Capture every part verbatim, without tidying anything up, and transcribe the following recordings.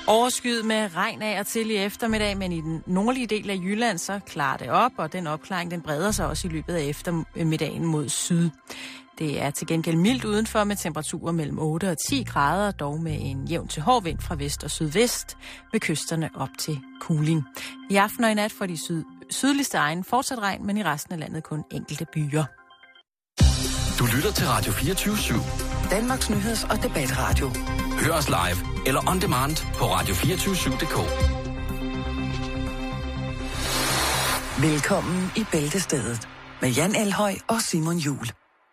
Overskyet med regn af og til i eftermiddag, men i den nordlige del af Jylland, så klarer det op, og den opklaring den breder sig også i løbet af eftermiddagen mod syd. Det er til gengæld mildt udenfor med temperaturer mellem otte og ti grader, dog med en jævn til hård vind fra vest og sydvest, ved kysterne op til kuling. I aften og i nat får de syd, sydligste egne fortsat regn, men i resten af landet kun enkelte byer. Du lytter til Radio fireogtyve syv. Danmarks nyheds- og debatradio. Hør os live eller on demand på radio to fire syv punktum d k. Velkommen i Bæltestedet med Jan Elhøj og Simon Juhl.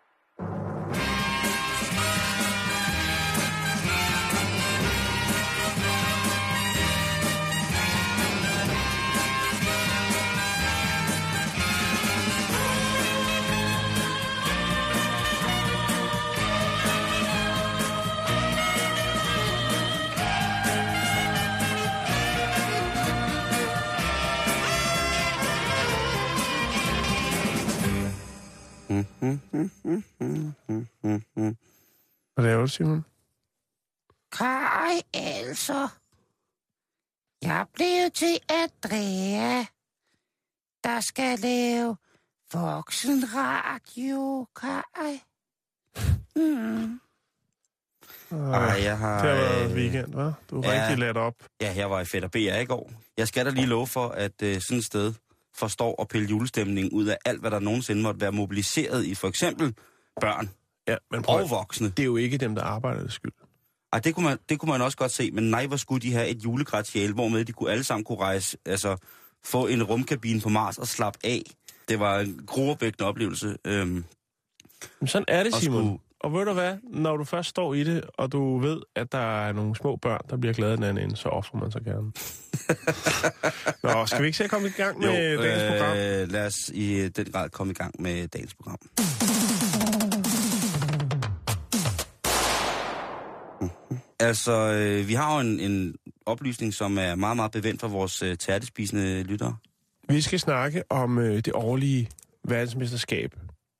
Hvad laver du, Simon? Kaj, altså. Jeg blev til Andrea, der skal lave voksenradio, Kaj. Mm. Ej, jeg har... Det har været øh, weekend, hva'? Du er ja, rigtig ladt op. Ja, jeg var i Fætter B R i går. Jeg skal da lige love for, at øh, sådan et sted forstår at pille julestemning ud af alt, hvad der nogensinde måtte være mobiliseret i for eksempel børn ja, men prøv, og voksne. Det er jo ikke dem, der arbejder det skyld. Ej, det kunne, man, det kunne man også godt se, men nej, hvor skulle de have et julegratiale, hvormed de kunne alle sammen kunne rejse, altså få en rumkabine på Mars og slappe af. Det var en gruopvækkende oplevelse. Øhm, men sådan er det, Simon. Skulle... Og ved du hvad, når du først står i det, og du ved, at der er nogle små børn, der bliver glade den anden ende, så offrer man sig gerne. Nå, skal vi ikke se at komme i gang med jo, dagens øh, program? Lad os i den grad komme i gang med dagens program. Mm-hmm. Altså, øh, vi har jo en, en oplysning, som er meget, meget bevendt for vores øh, tærtespisende lyttere. Vi skal snakke om øh, det årlige verdensmesterskab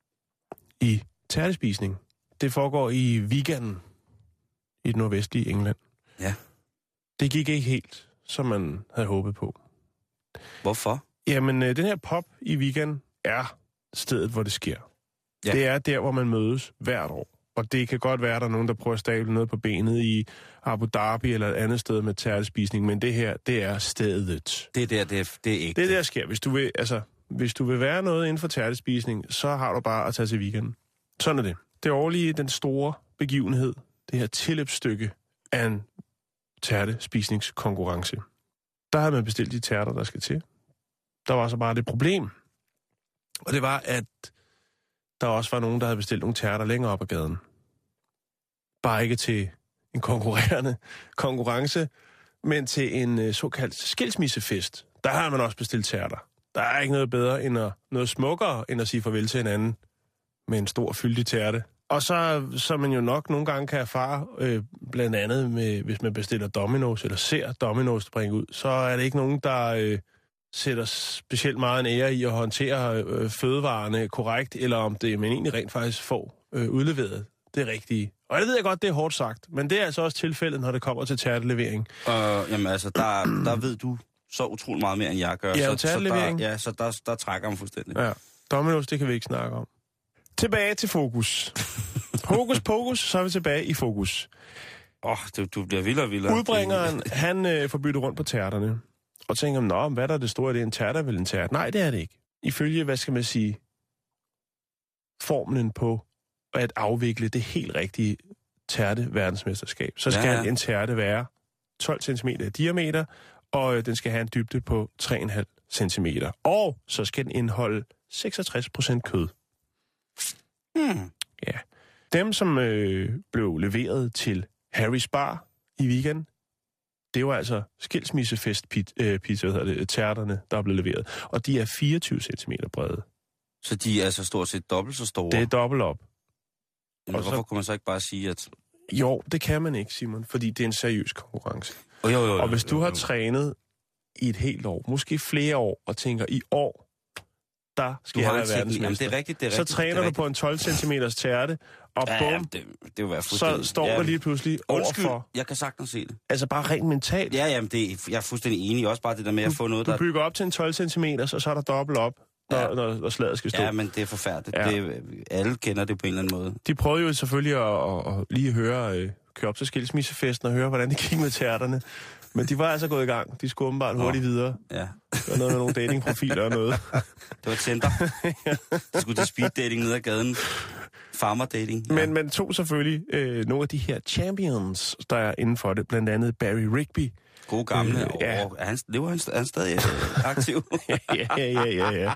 i tærtespisning. Det foregår i weekenden i det nordvestlige England. Ja. Det gik ikke helt, som man havde håbet på. Hvorfor? Jamen, øh, den her pop i weekenden er stedet, hvor det sker. Ja. Det er der, hvor man mødes hvert år. Og det kan godt være, at der er nogen, der prøver at stable noget på benet i Abu Dhabi eller et andet sted med tærtespisning, men det her, det er stedet. Det er der, det er, det er ikke. Det er der, sker. Hvis du vil, altså, hvis du vil være noget inden for tærtespisning, så har du bare at tage til weekenden. Sådan er det. Det årlige, den store begivenhed, det her tilløbsstykke af en tærtespisningskonkurrence. Der havde man bestilt de tærter, der skal til. Der var så bare det problem. Og det var, at der også var nogen, der havde bestilt nogle tærter længere op ad gaden. Bare ikke til en konkurrerende konkurrence, men til en uh, såkaldt skilsmissefest. Der har man også bestilt tærter. Der er ikke noget bedre, end at, noget smukkere, end at sige farvel til hinanden med en stor fyldig tærte. Og så, så man jo nok nogle gange kan erfare, øh, blandt andet med, hvis man bestiller Domino's, eller ser Domino's bringe ud, så er det ikke nogen, der øh, sætter specielt meget en ære i at håndtere øh, fødevarene korrekt, eller om det man egentlig rent faktisk får øh, udleveret det rigtige. Og det ved jeg godt, det er hårdt sagt, men det er altså også tilfældet, når det kommer til tærtelevering. Øh, jamen altså, der, der ved du så utroligt meget mere, end jeg gør. Ja, så, tærtelevering. Så der, ja, så der, der trækker man fuldstændig. Ja, Domino's, det kan vi ikke snakke om. Tilbage til fokus. Hokus pokus, så er vi tilbage i fokus. Åh, oh, du, du bliver vildere og vildere. Udbringeren, han øh, får byttet rundt på tærterne. Og tænker, nå, hvad er der det store? Det er en tærte, vel en tærte? Nej, det er det ikke. Ifølge, hvad skal man sige, formlen på at afvikle det helt rigtige tærte-verdensmesterskab, så skal ja, ja. en tærte være tolv centimeter i diameter, og øh, den skal have en dybde på tre komma fem centimeter. Og så skal den indeholde seksogtres procent kød. Hmm. Ja. Dem, som øh, blev leveret til Harry's Bar i weekenden, det var altså skilsmissefest pizza, øh, pizza, hvad hedder det, tærterne, der er blevet leveret. Og de er fireogtyve centimeter brede. Så de er altså stort set dobbelt så store? Det er dobbelt op. Men hvorfor så, kunne man så ikke bare sige, at... Jo, det kan man ikke, Simon, fordi det er en seriøs konkurrence. Oh, jo, jo, jo, og hvis du jo, jo. har trænet i et helt år, måske flere år, og tænker, i år, der skal Du jeg har være en teknik. verdensmester. Jamen, det er rigtigt, det er så rigtigt. træner det er du på en tolv centimeters tærte, og Ja, bum, ja, det, det vil være så fuldstændig... står ja, der lige pludselig Undskyld, overfor. jeg kan sagtens se det. Altså bare rent mentalt. Ja, jamen, det, jeg er fuldstændig enig. Også bare det der med at få noget, Du der... bygger op til en tolv centimeter, og så er der dobbelt op, når, Ja. når, når slaget skal stå. Ja, men det er forfærdeligt. Ja. Det, alle kender det på en eller anden måde. De prøvede jo selvfølgelig at, at, at lige høre, øh, køre op til skilsmissefesten og høre, hvordan det gik med tærterne. Men de var altså gået i gang. De skulle åbenbart hurtigt videre. Ja. Det var noget med nogle datingprofiler og noget. Det var Tinder. De skulle til speed dating ned ad gaden. Farmer dating. Ja. Men man tog selvfølgelig øh, nogle af de her champions, der er inden for det. Blandt andet Barry Rigby. God gamle. Øh, ja. Og er han, lever han, er han stadig øh, aktiv? ja, ja, ja, ja, ja.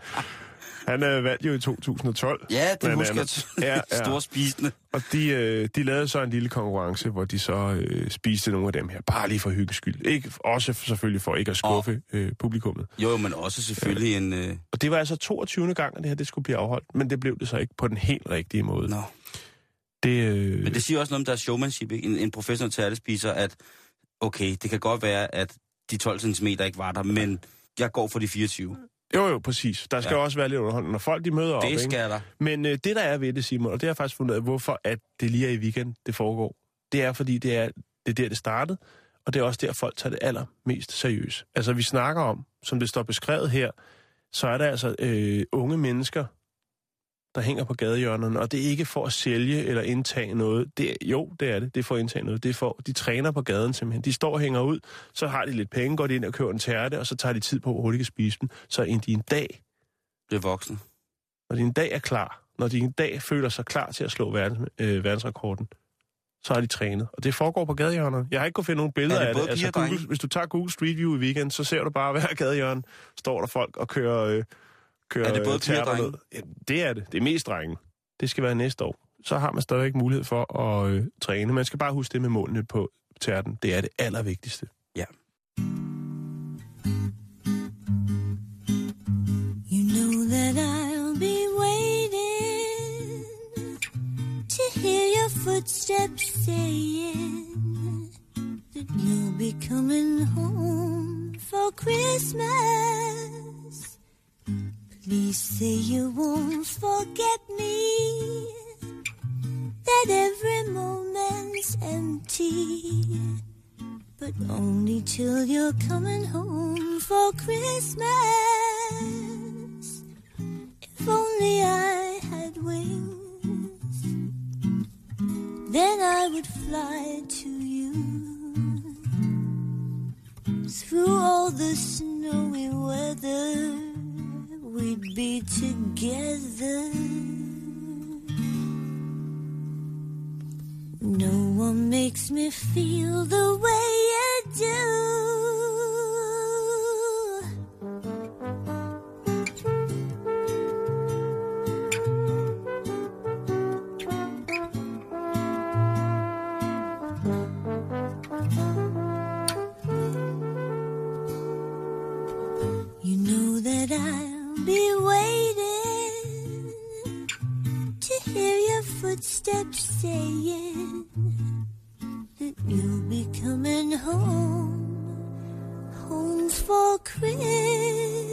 Han øh, vandt jo i to tusind og tolv. Ja, det blandt husker andet. jeg. Ja, ja. Store spisende. Og de, øh, de lavede så en lille konkurrence, hvor de så øh, spiste nogle af dem her. Bare lige for hyggens skyld. Ikke, også selvfølgelig for ikke at skuffe øh, publikummet. Jo, men også selvfølgelig en... Øh... Og det var altså toogtyvende gang, at det her det skulle blive afholdt. Men det blev det så ikke på den helt rigtige måde. Nå. Det, øh... Men det siger også noget om deres showmanship, ikke? En, en professionel tærtespiser, at okay, det kan godt være, at de tolv centimeter ikke var der, men jeg går for de fireogtyve. Jo, jo, præcis. Der skal ja. også være lidt underholdende, når folk de møder op. Det skal ikke? der. Men øh, det, der er ved det, Simon, og det har jeg faktisk fundet ud af, hvorfor at det lige er i weekend, det foregår, det er, fordi det er, det er der, det startede, og det er også der, folk tager det allermest seriøst. Altså, vi snakker om, som det står beskrevet her, så er der altså øh, unge mennesker, der hænger på gadehjørnerne, og det er ikke for at sælge eller indtage noget. Det er, jo, det er det. Det er for at indtage noget. Det er for, de træner på gaden simpelthen. De står og hænger ud, så har de lidt penge, går de ind og køber en tærte, og så tager de tid på, hvor hurtigt de kan spise den. Så inden de en dag, Bliver voksne. når de en dag er klar, når de en dag føler sig klar til at slå verdens, øh, verdensrekorden, så har de trænet. Og det foregår på gadehjørnerne. Jeg har ikke kunnet finde nogle billeder af det. Altså, Google, hvis du tager Google Street View i weekend, så ser du bare, hver gadehjørne står der folk og kører... Øh, kører er det både piger og drenge? Ja, det er det. Det er mest drenge. Det skal være næste år. Så har man stadigvæk mulighed for at øh, træne. Man skal bare huske det med målene på tærten. Det er det allervigtigste. Ja. You know that I'll be waiting to hear your footsteps saying that you'll be coming home for Christmas. Please say you won't forget me, that every moment's empty, but only till you're coming home for Christmas. If only I had wings, then I would fly to you through all the snowy weather. We'd be together. No one makes me feel the way you do. You know that I'll be waiting to hear your footsteps saying that you'll be coming home, home for Christmas.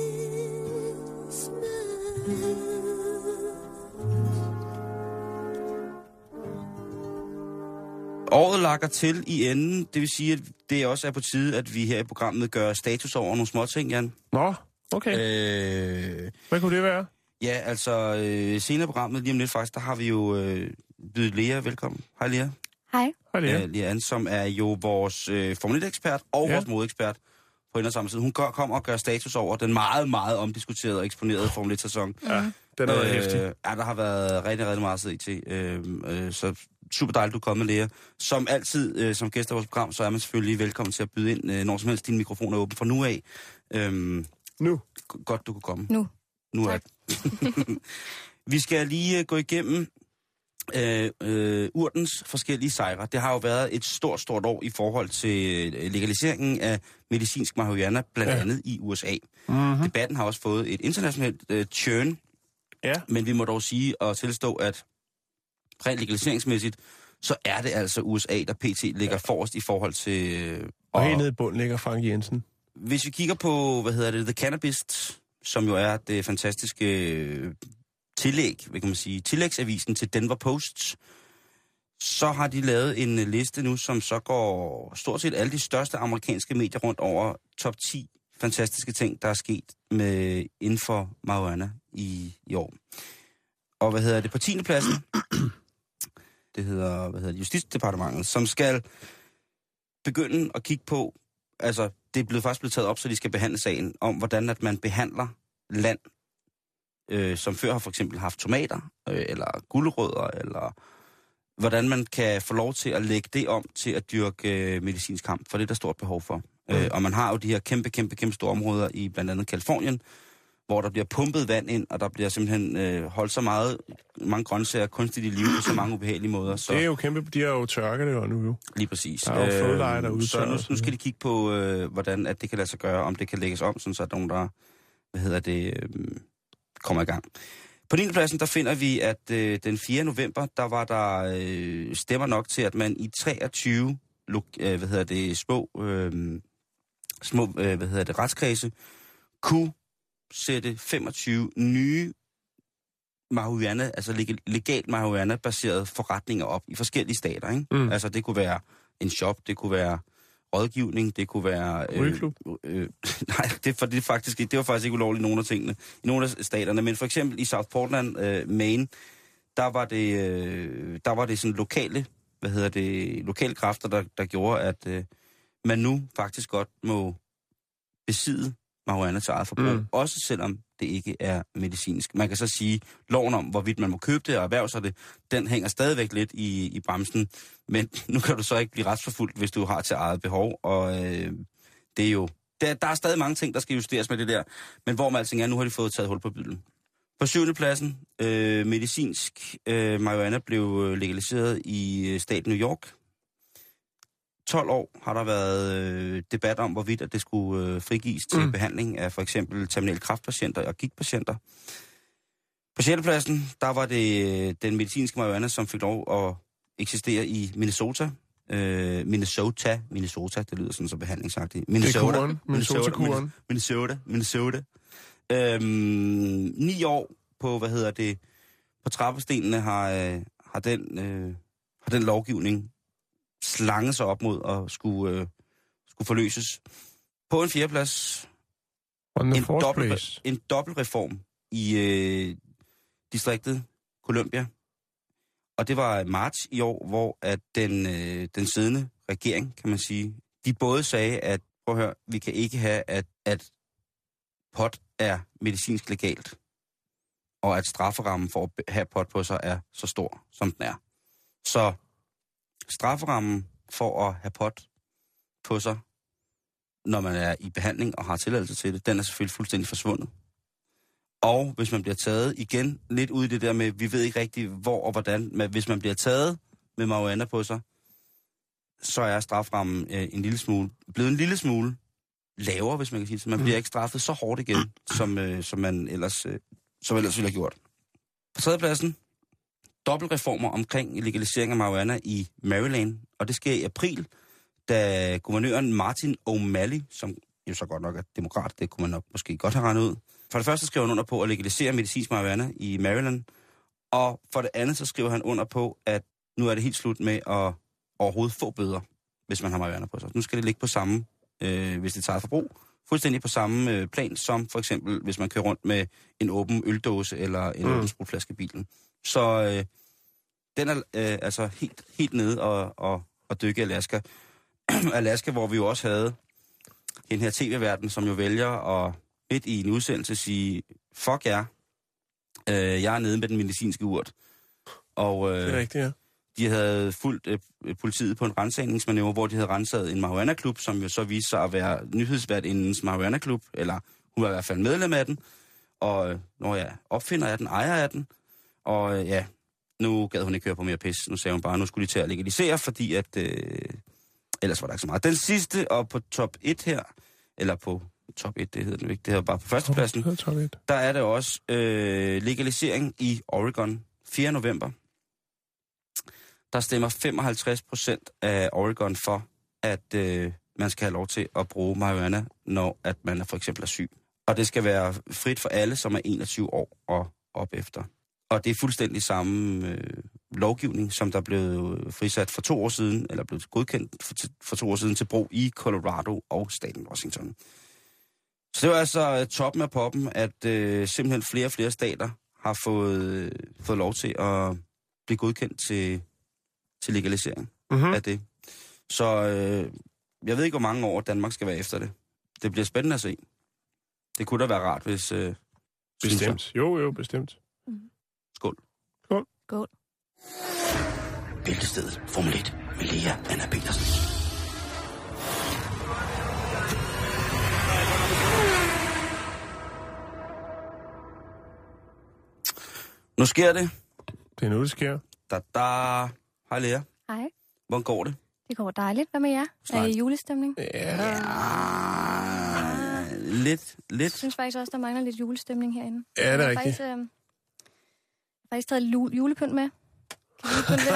Året lakker til i enden. Det vil sige, at det også er på tide, at vi her i programmet gør status over nogle småting, Jan. Nå, okay. Øh, Hvad kunne det være? ja, altså øh, senere i programmet, lige om lidt faktisk, der har vi jo øh, bydet Lea velkommen. Hej Lea. Hej. Hej, Lea. Øh, Lea Ann, som er jo vores øh, Formel et-ekspert og Ja. vores modekspert på en og samme tid. Hun kommer og gør status over den meget, meget omdiskuterede og eksponerede Formel et-sæson. Ja, den er øh, hæftig. Ja, der har været rigtig, rigtig meget at sidde i til. Øh, øh, så super dejligt, du er kommet, Lea. Som altid, øh, som gæst af vores program, så er man selvfølgelig velkommen til at byde ind, øh, når som helst din mikrofon er åben fra nu af. Øh, Nu. Godt, du kunne komme. Nu. Nu er det. Vi skal lige uh, gå igennem uh, uh, urtens forskellige sejre. Det har jo været et stort, stort år i forhold til legaliseringen af medicinsk marihuana, blandt Ja. andet i U S A. Mm-hmm. Debatten har også fået et internationalt uh, turn, Ja. men vi må dog sige og tilstå, at rent legaliseringsmæssigt, så er det altså U S A, der pt. ligger ja. forrest i forhold til... Og helt nede i bunden ligger Frank Jensen. Hvis vi kigger på, hvad hedder det, The Cannabis som jo er det fantastiske øh, tillæg, hvad kan man sige, tillægsavisen til Denver Post, så har de lavet en liste nu, som så går stort set alle de største amerikanske medier rundt over top ti fantastiske ting, der er sket med inden for marihuana i, i år. Og hvad hedder det? På tiende pladsen, det hedder, hvad hedder det, Justitsdepartementet, som skal begynde at kigge på, altså det er blevet faktisk blevet taget op, så de skal behandle sagen om, hvordan at man behandler land, øh, som før har for eksempel haft tomater, øh, eller gulerødder, eller hvordan man kan få lov til at lægge det om til at dyrke øh, medicinsk kamp, for det er der stort behov for. Mm. Øh, og man har jo de her kæmpe, kæmpe, kæmpe store områder i blandt andet Kalifornien, hvor der bliver pumpet vand ind, og der bliver simpelthen øh, holdt så meget, mange grøntsager kunstigt i liv på så mange ubehagelige måder. Så det er jo kæmpe, de har jo tørket det jo nu jo. Lige præcis. Der er jo flodleje, der øh, Så nu, nu skal de kigge på, øh, hvordan at det kan lade sig gøre, om det kan lægges om, sådan så at nogen, der hvad hedder det, øh, kommer i gang. På niende pladsen, der finder vi, at øh, den fjerde november, der var der øh, stemmer nok til, at man i treogtyve øh, hvad hedder det, små, øh, små øh, hvad hedder det, retskredse kunne sætte femogtyve nye marihuana, altså leg- legalt marihuana-baserede forretninger op i forskellige stater, ikke? Mm. Altså det kunne være en shop, det kunne være rådgivning, det kunne være... Øh, øh, nej, det, for det, faktisk, det var faktisk ikke ulovligt i nogle af tingene, i nogle af staterne, men for eksempel i South Portland, øh, Maine, der var det, øh, der var det sådan lokale, hvad hedder det, lokale kræfter, der, der gjorde, at øh, man nu faktisk godt må besidde marihuana til eget forbrug, mm. også selvom det ikke er medicinsk. Man kan så sige, loven om, hvorvidt man må købe det og erhverve sig det, den hænger stadigvæk lidt i, i bremsen, men nu kan du så ikke blive retsforfulgt, hvis du har til eget behov, og øh, det er jo... Der, der er stadig mange ting, der skal justeres med det der, men hvor man alting er, nu har de fået taget hul på bylden. På syvende pladsen, øh, medicinsk øh, marihuana blev legaliseret i øh, staten New York. tolv år har der været øh, debat om, hvorvidt at det skulle øh, frigives til mm. behandling af for eksempel terminale kræftpatienter og gigtpatienter. På sjette pladsen, der var det øh, den medicinske marihuana, som fik lov at eksistere i Minnesota. Øh, Minnesota, Minnesota, det lyder sådan så behandlingsagtigt. Minnesota, det er Minnesota-kuren. Minnesota, Minnesota. Øhm, ni år på, hvad hedder det, på trappestenene har, øh, har, den, øh, har den lovgivning slange sig op mod at skulle, øh, skulle forløses. På en fjerdeplads, en, dobbelt, en dobbeltreform i øh, distriktet Columbia. Og det var marts i år, hvor at den, øh, den siddende regering, kan man sige, de både sagde, at prøv at høre, vi kan ikke have, at, at pot er medicinsk legalt, og at strafferammen for at have pot på sig er så stor, som den er. Så strafferammen for at have pot på sig, når man er i behandling og har tilladelse til det, den er selvfølgelig fuldstændig forsvundet. Og hvis man bliver taget igen lidt ud i det der med, vi ved ikke rigtig hvor og hvordan, men hvis man bliver taget med marihuana på sig, så er straframmen øh, en lille smule, blevet en lille smule lavere, hvis man kan sige det. Så man bliver ikke straffet så hårdt igen, som, øh, som man ellers, øh, som ellers ville have gjort. På tredjepladsen, dobbeltreformer omkring legalisering af marihuana i Maryland, og det sker i april, da guvernøren Martin O'Malley, som jo så godt nok er demokrat, det kunne man nok måske godt have regnet ud. For det første skriver han under på at legalisere medicinsk marihuana i Maryland, og for det andet så skriver han under på, at nu er det helt slut med at overhovedet få bøder, hvis man har marihuana på sig. Nu skal det ligge på samme, øh, hvis det tager forbrug, fuldstændig på samme øh, plan, som for eksempel, hvis man kører rundt med en åben øldåse eller en mm. åben sprutflaske i bilen. Så øh, den er øh, altså helt, helt nede og, og, og dykke i Alaska. Alaska, hvor vi jo også havde den her tv-verden, som jo vælger at midt i en udsendelse sige, fuck jer, øh, jeg er nede med den medicinske urt. Og øh, det er rigtigt, ja. De havde fulgt øh, politiet på en rensagningsmanøvre, hvor de havde renset en marihuana-klub, som jo så viste sig at være nyhedsværtindens marihuana-klub, eller hun var i hvert fald medlem af den. Og øh, når jeg opfinder af den, ejer af den, og øh, ja, nu gad hun ikke høre på mere pis. Nu sagde hun bare, nu skulle de til at legalisere, fordi at øh, ellers var der ikke så meget. Den sidste, og på top et her, eller på top et, det hedder den ikke, det hedder bare på førstepladsen, der er der også øh, legalisering i Oregon, fjerde november. Der stemmer femoghalvtreds procent af Oregon for, at øh, man skal have lov til at bruge marihuana, når at man er for eksempel er syg. Og det skal være frit for alle, som er enogtyve år og op efter. Og det er fuldstændig samme øh, lovgivning, som der blev frisat for to år siden, eller blev godkendt for, for to år siden til brug i Colorado og staten Washington. Så det var altså toppen af poppen, at øh, simpelthen flere og flere stater har fået, øh, fået lov til at blive godkendt til, til legalisering Mm-hmm. af det. Så øh, jeg ved ikke, hvor mange år Danmark skal være efter det. Det bliver spændende at se. Det kunne da være rart, hvis... Øh, Bestemt. Jo, jo, bestemt. Skål. Skål. Skål. Bæltestedet Formel et med Lea Anna Petersen. Nu sker det. Det er nu, det sker. Da, da. Hej Lea. Hej. Hvordan går det? Det går dejligt. Hvad med jer? Er I i julestemning? Ja. Ja, lidt, lidt. Jeg synes faktisk også, der mangler lidt julestemning herinde. Ja, det er jeg har rigtigt. faktisk, øh, jeg har faktisk taget lu- julepynt med. Kan vi pynte lidt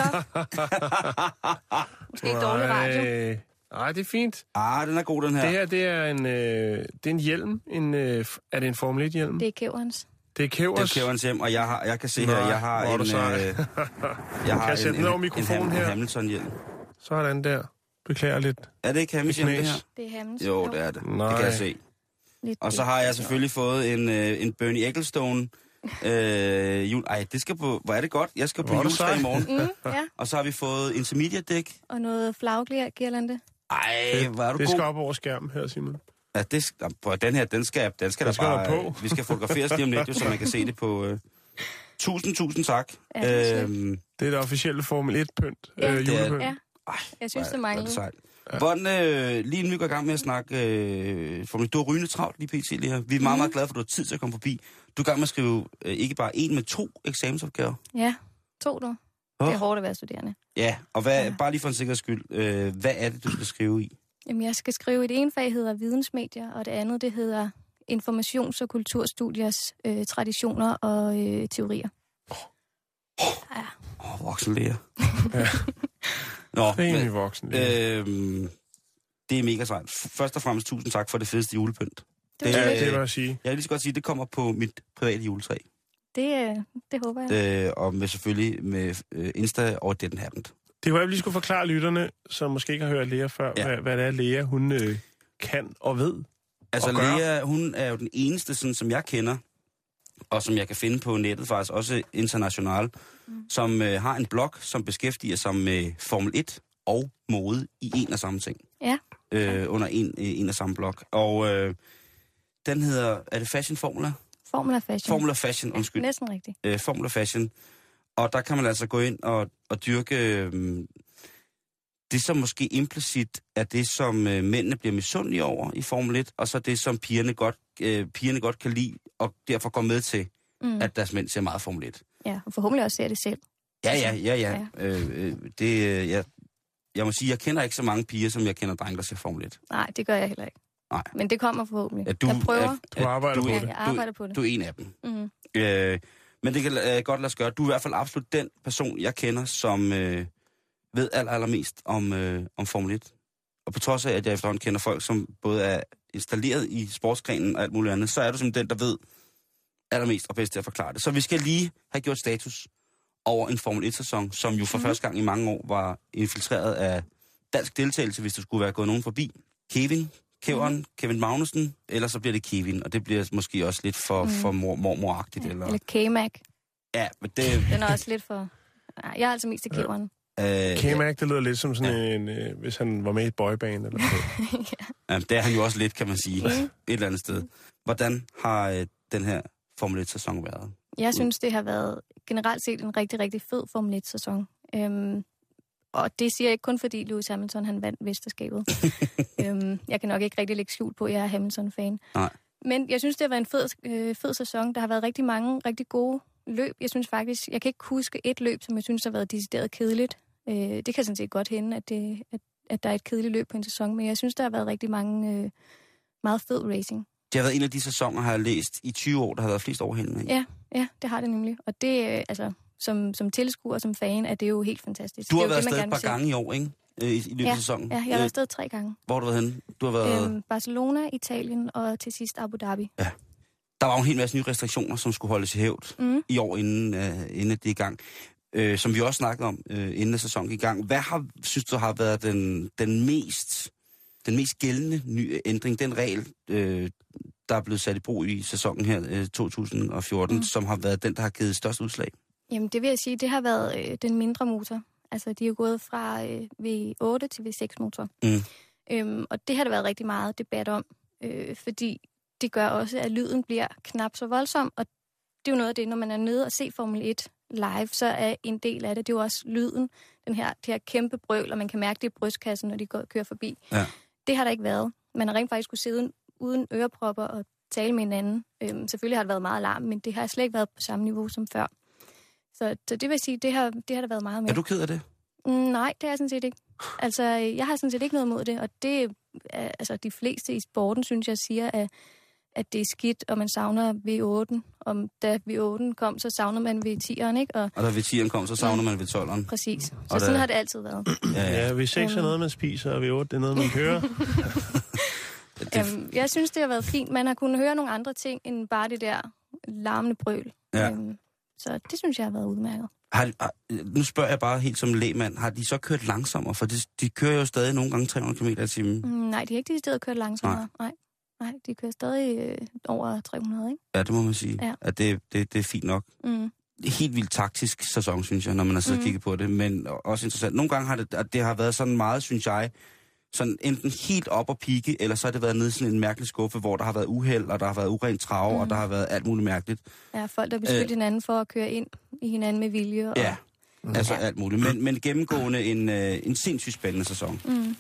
op? Måske ikke dårlig radio. Nej. Nej, det er fint. Ah, den er god, den her. Det her, det er en, øh, det er en hjelm. En, øh, er det en Formel et hjelm? Det er kæverens. Det er Kævers. Det er Kæverens hjem, og jeg, har, jeg kan se Nå, her, jeg har hvor er en, du sej. øh, jeg har jeg sætte en, den over en, mikrofonen en, her? en Hamilton-hjelm. Sådan der. Beklager lidt. Er det ikke Hamilton, det her? Det er Hamilton. Jo, det er det. Nej. Det kan jeg se. Lidt Og så har jeg selvfølgelig fået en, øh, en Bernie Ecclestone. Øh, jul. Ej, det skal på... Hvor er det godt? Jeg skal på Hvor er du juletræ sej. i morgen. Mm, ja, Og så har vi fået intermediate dæk. og noget flaggirlande. Ej, hvor er du Det god. skal op over skærmen her, Simon. Ja, det skal, på den her, den skal, den skal Den der skal bare... der på. Vi skal fotograferes lige om lidt, jo, så man kan se det på... Øh. Tusind, tusind tak. Ja, det er øhm, Det er det officielle Formel et-pynt. Ja, øh, det er- julepynt. Ja, ej, jeg synes, hvor det er- hvor er manglede. sejt. Hvordan, øh, lige inden vi går i gang med at snakke, øh, Formel, du har rygende travlt lige pt. lige her. Vi er meget, Mhm. meget glade for, at du har tid til at komme forbi. Du er i gang med at skrive øh, ikke bare en, men to eksamensopgaver. Ja, to du. Åh. Det er hårdt at være studerende. Ja, og hvad, Ja. bare lige for en sikkerheds skyld, øh, hvad er det, du skal skrive i? Jamen, jeg skal skrive, et ene fag hedder vidensmedier, og det andet, det hedder informations- og kulturstudiers øh, traditioner og øh, teorier. Ja. Åh, oh, voksenlæger. Ja. Nå, Rimelig men, voksen. Øh, øhm, det er mega sejt. Først og fremmest tusind tak for det fedeste julepynt. Det var det- så ja, lidt. det vil jeg sige. Jeg vil lige så godt sige, at det kommer på mit private juletræ. Det, øh, det håber jeg. Øh, og med selvfølgelig med øh, Insta og Didn't Happen. Det kunne jeg lige skulle forklare lytterne, som måske ikke har hørt Lea før, Ja. ja. hvad, hvad det er, Lea, hun øh, kan og ved. Altså, Og gør. Lea, hun er jo den eneste, sådan, som jeg kender, og som jeg kan finde på nettet, faktisk også international, mm. som øh, har en blog, som beskæftiger sig med Formel et og mode i en og samme ting. Ja. Øh, under en, øh, en og samme blog. Og øh, den hedder, er det Fashion Formula? Formula Fashion. Formula Fashion, undskyld. Ja, næsten rigtigt. Øh, Formula Fashion. Og der kan man altså gå ind og, og dyrke øh, det, som måske implicit er det, som øh, mændene bliver misundelige over i Formel et, og så det, som pigerne godt, øh, pigerne godt kan lide, og derfor går med til, Mm. at deres mænd ser meget Formel et. Ja, og forhåbentlig også ser det selv. Ja, ja, ja, ja. Ja. Øh, øh, det, øh, jeg, jeg må sige, jeg kender ikke så mange piger, som jeg kender drenge, der ser Formel et. Nej, det gør jeg heller ikke. Nej. Men det kommer forhåbentlig. At du, jeg prøver. At, Du arbejder du, på Ja, det. jeg arbejder på det. Du er en af dem. Mm. Øh, men det kan øh, godt lade sig gøre. Du er i hvert fald absolut den person, jeg kender, som øh, ved aller, allermest om, øh, om Formel et. Og på trods af, at jeg efterhånden kender folk, som både er installeret i sportsgrenen og alt muligt andet, så er du simpelthen den, der ved allermest og bedst til at forklare det. Så vi skal lige have gjort status over en Formel et-sæson, som jo for mm. første gang i mange år var infiltreret af dansk deltagelse, hvis der skulle være gået nogen forbi. Kevin, Kevin, mm. Kevin Magnussen, eller så bliver det Kevin, og det bliver måske også lidt for, mm. for mor, mormoragtigt. Ja, eller... eller K-Mac. Ja, men det... Den er også lidt for... Nej, jeg er altså mest til kæveren. Øh, K-Mac, det lyder lidt som sådan ja. en, øh, hvis han var med i et boyband eller noget. ja, det er han jo også lidt, kan man sige, et eller andet sted. Hvordan har øh, den her Formel et-sæson været? Jeg synes, det har været generelt set en rigtig, rigtig fed Formel et-sæson. Øhm, og det siger jeg ikke kun, fordi Lewis Hamilton han vandt mesterskabet. øhm, jeg kan nok ikke rigtig lægge skjul på, at jeg er Hamilton-fan. Nej. Men jeg synes, det har været en fed, øh, fed sæson. Der har været rigtig mange rigtig gode løb. Jeg synes faktisk, jeg kan ikke huske et løb, som jeg synes har været decideret kedeligt. Øh, det kan sådan set godt hende, at, det, at, at der er et kedeligt løb på en sæson, men jeg synes, der har været rigtig mange øh, meget fed racing. Det har været en af de sæsoner, har jeg læst i tyve år, der har været flest overhældende. Ja, ja, det har det nemlig. Og det, øh, altså, som, som tilskuer, som fan, er det jo helt fantastisk. Du har det er været jo det, afsted man et par gerne vil gange i år, ikke? Øh, I, i løbet af sæsonen. se. Ja, jeg har været afsted tre gange. Hvor har du været henne? Du har været... Øhm, Barcelona, Italien og til sidst Abu Dhabi. Ja. der var jo en hel masse nye restriktioner, som skulle holdes i hævd mm. i år, inden, øh, inden det er i gang. Øh, som vi også snakkede om, øh, inden sæsonen i gang. Hvad har, synes du har været den, den, mest, den mest gældende nye ændring, den regel, øh, der er blevet sat i brug i sæsonen her øh, to tusind og fjorten, mm. som har været den, der har givet størst udslag? Jamen, det vil jeg sige, det har været øh, den mindre motor. Altså, de er gået fra øh, V otte til V seks motor. Mm. Øhm, og det har der været rigtig meget debat om, øh, fordi det gør også, at lyden bliver knap så voldsom, og det er jo noget af det, når man er nede og se Formel et live, så er en del af det, det er jo også lyden, den her, det her kæmpe brøl, og man kan mærke det i brystkassen, når de går, kører forbi. Ja. Det har der ikke været. Man har rent faktisk kunne sidde uden ørepropper og tale med hinanden. Øhm, selvfølgelig har det været meget larm, men det har slet ikke været på samme niveau som før. Så, så det vil sige, det har, det har der været meget med. Er du ked af det? Mm, nej, det er jeg sådan set ikke. Altså, jeg har sådan set ikke noget mod det, og det er, altså, de fleste i sporten, synes jeg, siger, at at det er skidt, og man savner V otte. Om da V otte kom, så savner man V ti'eren, ikke? Og, og da V ti'eren kom, så savner man V tolveren. Præcis. Så og sådan da... har det altid været. ja, ja. V seks er noget, man spiser, og V otte det er noget, man kører. det... Jamen, jeg synes, det har været fint. Man har kunnet høre nogle andre ting, end bare det der larmende brøl. Ja. Øhm, så det synes jeg har været udmærket. Har, har, nu spørger jeg bare helt som lægmand, har de så kørt langsommere? For de, de kører jo stadig nogle gange tre hundrede kilometer i timen. Mm, nej, de har ikke de steder kørt langsommere. Nej. nej. Nej, de kører stadig øh, over tre hundrede, ikke? Ja, det må man sige. Ja. At det, det, det er fint nok. Mm. Helt vildt taktisk sæson, synes jeg, når man har siddet mm. og kigget på det. Men også interessant. Nogle gange har det, at det har været sådan meget, synes jeg, sådan enten helt op og pike, eller så har det været nede i sådan en mærkelig skuffe, hvor der har været uheld, og der har været urent trav, mm. og der har været alt muligt mærkeligt. Ja, folk der beskyldt øh, hinanden for at køre ind i hinanden med vilje. Og... Ja, mm. altså alt muligt. Men, men gennemgående en, øh, en sindssygt spændende sæson. Mm.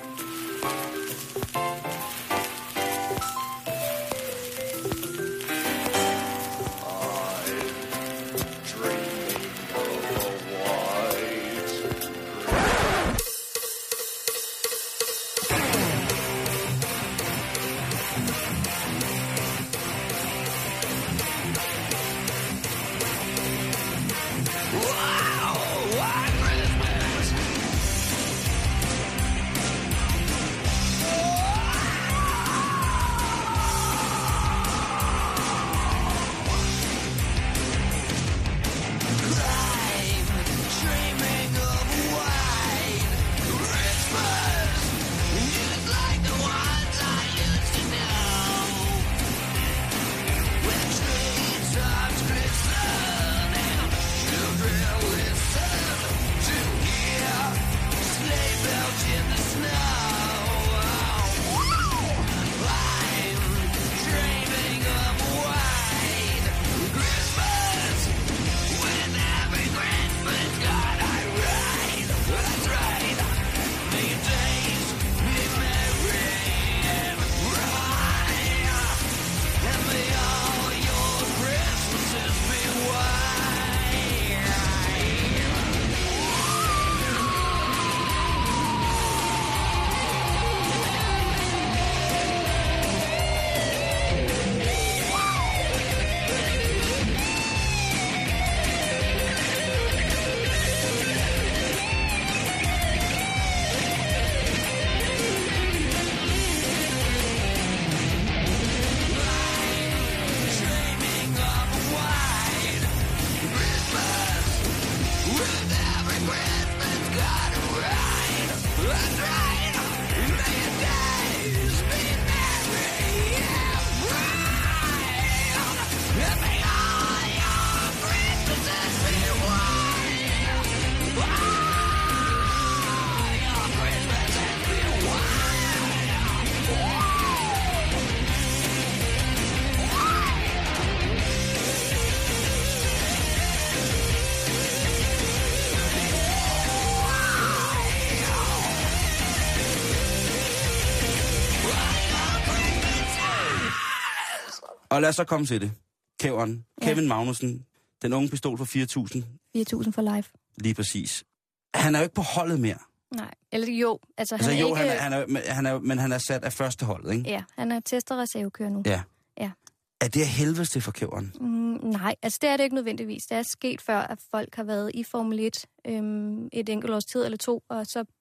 Og lad os så komme til det. Kæveren, ja. Kevin Magnussen, den unge pistol for fire tusind. fire tusind for live. Lige præcis. Han er jo ikke på holdet mere. Nej, eller jo. Altså, altså han er jo, ikke... han er, han er, han er, men han er sat af første holdet, ikke? Ja, han er test- og reservekører nu. Ja. ja. Er det helvedes til for Kæveren? Mm, nej, altså det er det ikke nødvendigvis. Det er sket før, at folk har været i Formel et øhm, et enkelt års tid eller to, og så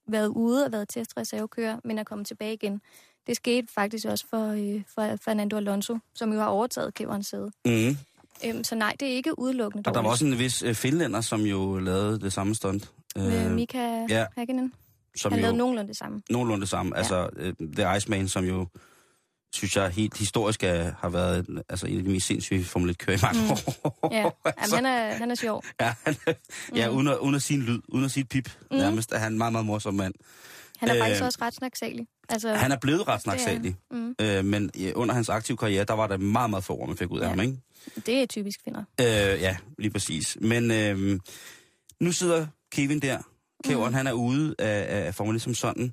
været ude og været testreservekører, men er kommet tilbage igen. Det skete faktisk også for, øh, for Fernando Alonso, som jo har overtaget kæverens sæde. Mm. Øhm, så nej, det er ikke udelukkende dårligt. Og der var også en vis øh, finlænder, som jo lavede det samme stunt. Med Mika ja, Häkkinen. Som Han jo, lavede nogenlunde det samme. Nogenlunde det samme. Ja. Altså, uh, The Iceman, som jo, synes jeg, helt historisk er, har været altså, en af de mest sindssyge Formel et-kører i mange mm. år. Ja, altså, Jamen, han, er, han er sjov. Ja, han, ja mm. uden, at, uden at sige en lyd, uden at sige et pip, mm. nærmest er han en meget, meget morsom mand. Han er øh, faktisk også ret snaksalig. Altså, han er blevet ret snaksalig. Mm. Øh, men ja, under hans aktive karriere, der var der meget, meget få ord, man fik ud af ja. ham, ikke? Det er typisk finder. Øh, ja, lige præcis. Men øh, nu sidder Kevin der. Kæveren, mm. han er ude af, af Formel et som sådan.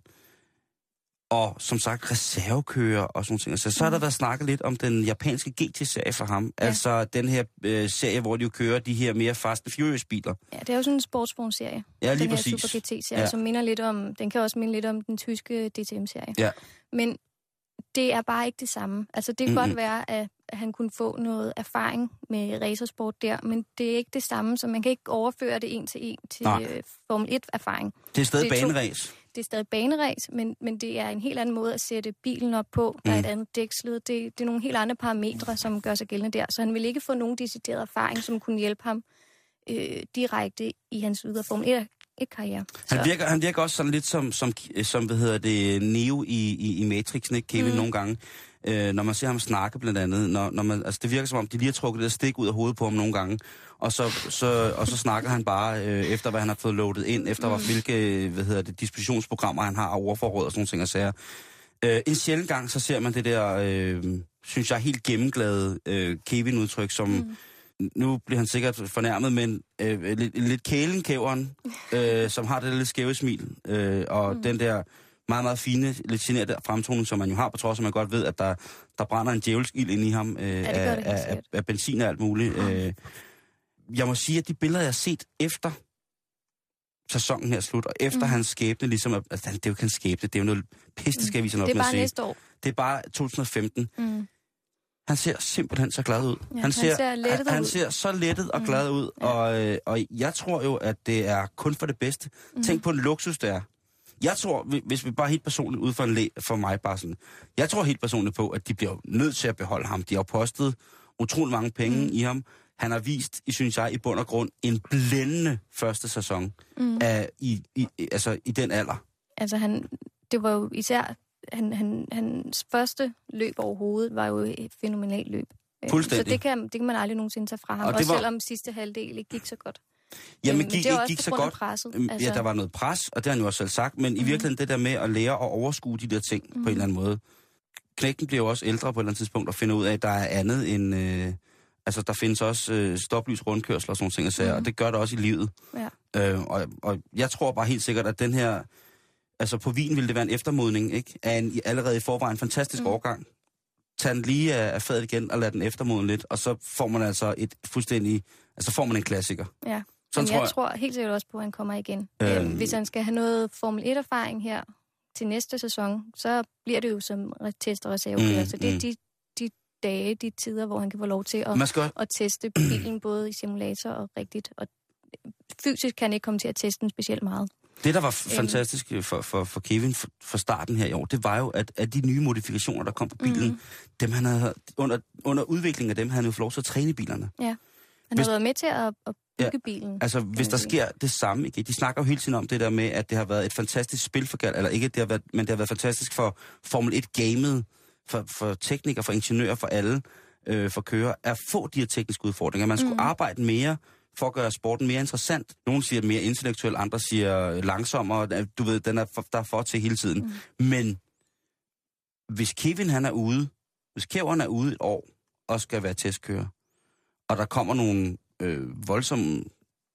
Og som sagt, reservekører og sådan ting. Så, så har der været snakket lidt om den japanske G T-serie for ham. Ja. Altså den her øh, serie, hvor de jo kører de her mere Fast and Furious-biler. Ja, det er jo sådan en sportsvogn-serie. Ja, lige den præcis. Den her Super G T-serie, ja. Som minder lidt om... Den kan også minde lidt om den tyske D T M-serie. Ja. Men det er bare ikke det samme. Altså, det kan mm-hmm. godt være, at han kunne få noget erfaring med racersport der, men det er ikke det samme, så man kan ikke overføre det en til en til Nej. Formel et-erfaring. Det er stadig baneræs. Det er stadig baneræs, men, men det er en helt anden måde at sætte bilen op på. Der mm. er et andet dæksled. Det, det er nogle helt andre parametre, som gør sig gældende der. Så han vil ikke få nogen decideret erfaring, som kunne hjælpe ham øh, direkte i hans videre Formel et-karriere. Han virker, han virker også sådan lidt som, som, som hvad hedder det, Neo i, i, i Matrixen, ikke Kevin, mm. nogle gange. Øh, når man ser ham snakke blandt andet. Når, når man, altså, det virker som om, de lige har trukket det stik ud af hovedet på ham nogle gange. Og så, så, og så snakker han bare øh, efter, hvad han har fået loadet ind, efter mm. hvilke hvad hedder det, dispositionsprogrammer han har af ordforråd og sådan nogle ting og sager. Øh, en sjældent gang, så ser man det der, øh, synes jeg, helt gennemglade øh, Kevin-udtryk, som... Mm. Nu bliver han sikkert fornærmet, men øh, lidt, lidt kælenkæveren, øh, som har det lidt skæve smil, øh, og mm. den der meget, meget fine, lidt generede fremtoning, som man jo har, på trods af, man godt ved, at der, der brænder en djævelsk ild ind i ham øh, ja, af, af, af, af benzin og alt muligt. Mm. Øh, jeg må sige, at de billeder, jeg har set efter sæsonen her slut, og efter mm. hans skæbne, ligesom, altså, det er jo ikke hans skæbne, det er jo noget pisse, det skal vi sådan op med at se. Det er bare næste år. Det er bare to tusind og femten. Mm. Han ser simpelthen så glad ud. Ja, han, ser, han, ser han, han ud. ser så lettet og glad ud, mm. og, øh, og jeg tror jo, at det er kun for det bedste. Mm. Tænk på en luksus, det er. Jeg tror, hvis vi bare helt personligt ud for, en læ, for mig bare sådan, jeg tror helt personligt på, at de bliver nødt til at beholde ham. De har postet utrolig mange penge mm. i ham. Han har vist, synes jeg, i bund og grund, en blændende første sæson mm. af, i, i, altså, i den alder. Altså, han, det var jo især... Han, han, hans første løb overhovedet var jo et fænomenalt løb. Fuldstændig. Så det kan, det kan man aldrig nogensinde tage fra ham, og også var... selvom sidste halvdel ikke gik så godt. Jamen, men gik, det var ikke gik så godt. Presset, altså... Ja, der var noget pres, og det har han jo også selv sagt, men mm. i virkeligheden det der med at lære at overskue de der ting mm. på en eller anden måde. Knægten bliver jo også ældre på et eller andet tidspunkt og finder ud af, at der er andet end... Øh, altså, der findes også øh, stoplys, rundkørsel og sådan nogle ting, og, sager, mm. og det gør det også i livet. Ja. Øh, og, og jeg tror bare helt sikkert, at den her... Altså på Wien ville det være en eftermodning, ikke? Af en allerede i forvejen fantastisk mm. årgang. Tag den lige af, af fadet igen og lad den eftermodne lidt, og så får man altså et fuldstændig... Altså får man en klassiker. Ja, men jeg, jeg tror helt sikkert også på, at han kommer igen. Øhm. Hvis han skal have noget Formel et-erfaring her til næste sæson, så bliver det jo som test- og reservekører. Mm, så det er mm. de, de dage, de tider, hvor han kan få lov til at, skal... at teste bilen både i simulator og rigtigt. Og fysisk kan han ikke komme til at teste den specielt meget. Det, der var fantastisk for, for, for Kevin for, for starten her i år, det var jo, at, at de nye modifikationer, der kom på bilen, mm. dem han havde, under, under udviklingen af dem, havde han jo fået lov til at træne bilerne. Ja, han hvis, har været med til at, at bygge ja, bilen. Altså, hvis der sker det samme, ikke? De snakker jo hele tiden om det der med, at det har været et fantastisk spil for, eller ikke, det har været, men det har været fantastisk for Formel et-gamet, for, for teknikere, for ingeniører, for alle, øh, for kører, at få de her tekniske udfordringer. Man skulle mm. arbejde mere for at gøre sporten mere interessant. Nogle siger mere intellektuelt, andre siger langsommere. Du ved, den er for, der er for til hele tiden. Mm. Men hvis Kevin han er ude, hvis Kevin er ude et år og skal være testkører, og der kommer nogle øh, voldsomme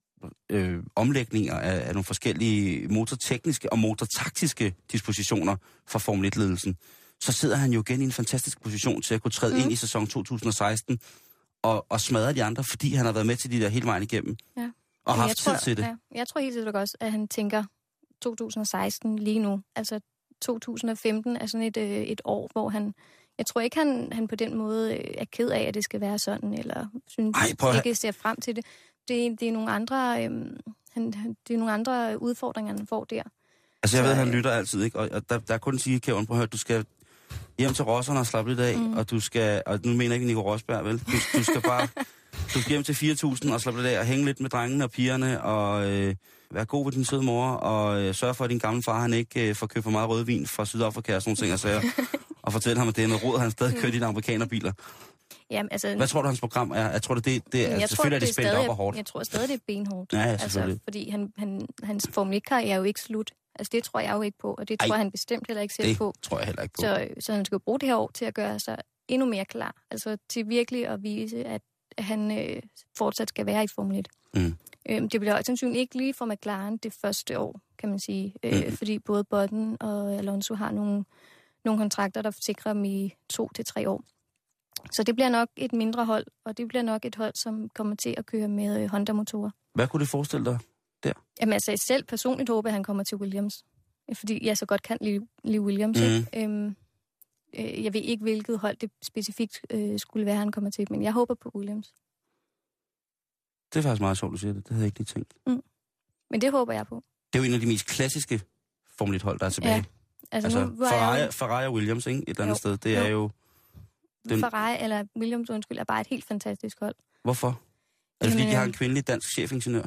øh, omlægninger af, af nogle forskellige motortekniske og motortaktiske dispositioner for Formel et-ledelsen, så sidder han jo igen i en fantastisk position til at kunne træde mm. ind i sæson to tusind og seksten og, og smadre de andre, fordi han har været med til de der hele vejen igennem. Ja. Og har haft tid tror, til det. Ja, jeg tror helt sikkert også, at han tænker to tusind og seksten lige nu. Altså to tusind og femten er sådan et, øh, et år, hvor han... Jeg tror ikke, han, han på den måde er ked af, at det skal være sådan, eller synes Ej, ikke ser frem til det. Det, det er nogle andre... Øhm, han, det er nogle andre udfordringer, han får der. Altså, jeg Så, ved, at han øh, lytter altid, ikke? Og, og der, der er kun at sige, Kævren, prøv at høre, du skal hjem til Rosserne og slappe lidt af, mm. og du skal, og nu mener jeg ikke Nico Rosberg, vel? Du, du skal bare, du skal hjem til fire tusind og slappe lidt af, og hænge lidt med drengene og pigerne, og øh, være god ved din søde mor, og øh, sørge for, at din gamle far, han ikke øh, får købt for meget rødvin fra Sydafrika og sådan nogle ting, og sager, og fortælle ham, at det er noget råd, han stadig kører de amerikanerbiler. Jamen, altså, Hvad tror du, hans program er? Jeg tror, det, det, det er, jeg selvfølgelig er det, det spændt stadig, op og hårdt. Jeg tror stadig, det er benhårdt. Ja, ja, selvfølgelig. Altså, fordi han, han, hans Formel et-karriere er jo ikke slut. Altså, det tror jeg jo ikke på, og det tror Ej, jeg, han bestemt heller ikke selv det på. tror jeg heller ikke på. Så, så han skal bruge det her år til at gøre sig endnu mere klar. Altså til virkelig at vise, at han øh, fortsat skal være i Formel et. Mm. Øhm, det bliver også sandsynligt ikke lige for McLaren det første år, kan man sige. Øh, Mm. Fordi både Button og Alonso har nogle, nogle kontrakter, der sikrer dem i to til tre år. Så det bliver nok et mindre hold, og det bliver nok et hold, som kommer til at køre med øh, Honda-motorer. Hvad kunne det forestille dig der? Jamen altså, jeg selv personligt håber, at han kommer til Williams. Fordi jeg så godt kan lide, lide Williams. Mm. Ikke? Øhm, øh, jeg ved ikke, hvilket hold det specifikt øh, skulle være, han kommer til, men jeg håber på Williams. Det er faktisk meget sjovt, du siger det. Det havde jeg ikke lige tænkt. Mm. Men det håber jeg på. Det er jo en af de mest klassiske Formel et-hold, der er tilbage. Ja. Altså, Altså, nu var Ferrari, jeg Ferrari og Williams, ikke? Et eller andet Jo. sted. Det er jo... jo, den- Ferrari, eller Williams, undskyld, er bare et helt fantastisk hold. Hvorfor? Er det fordi, Jamen, de har øh, en kvindelig dansk chefingeniør?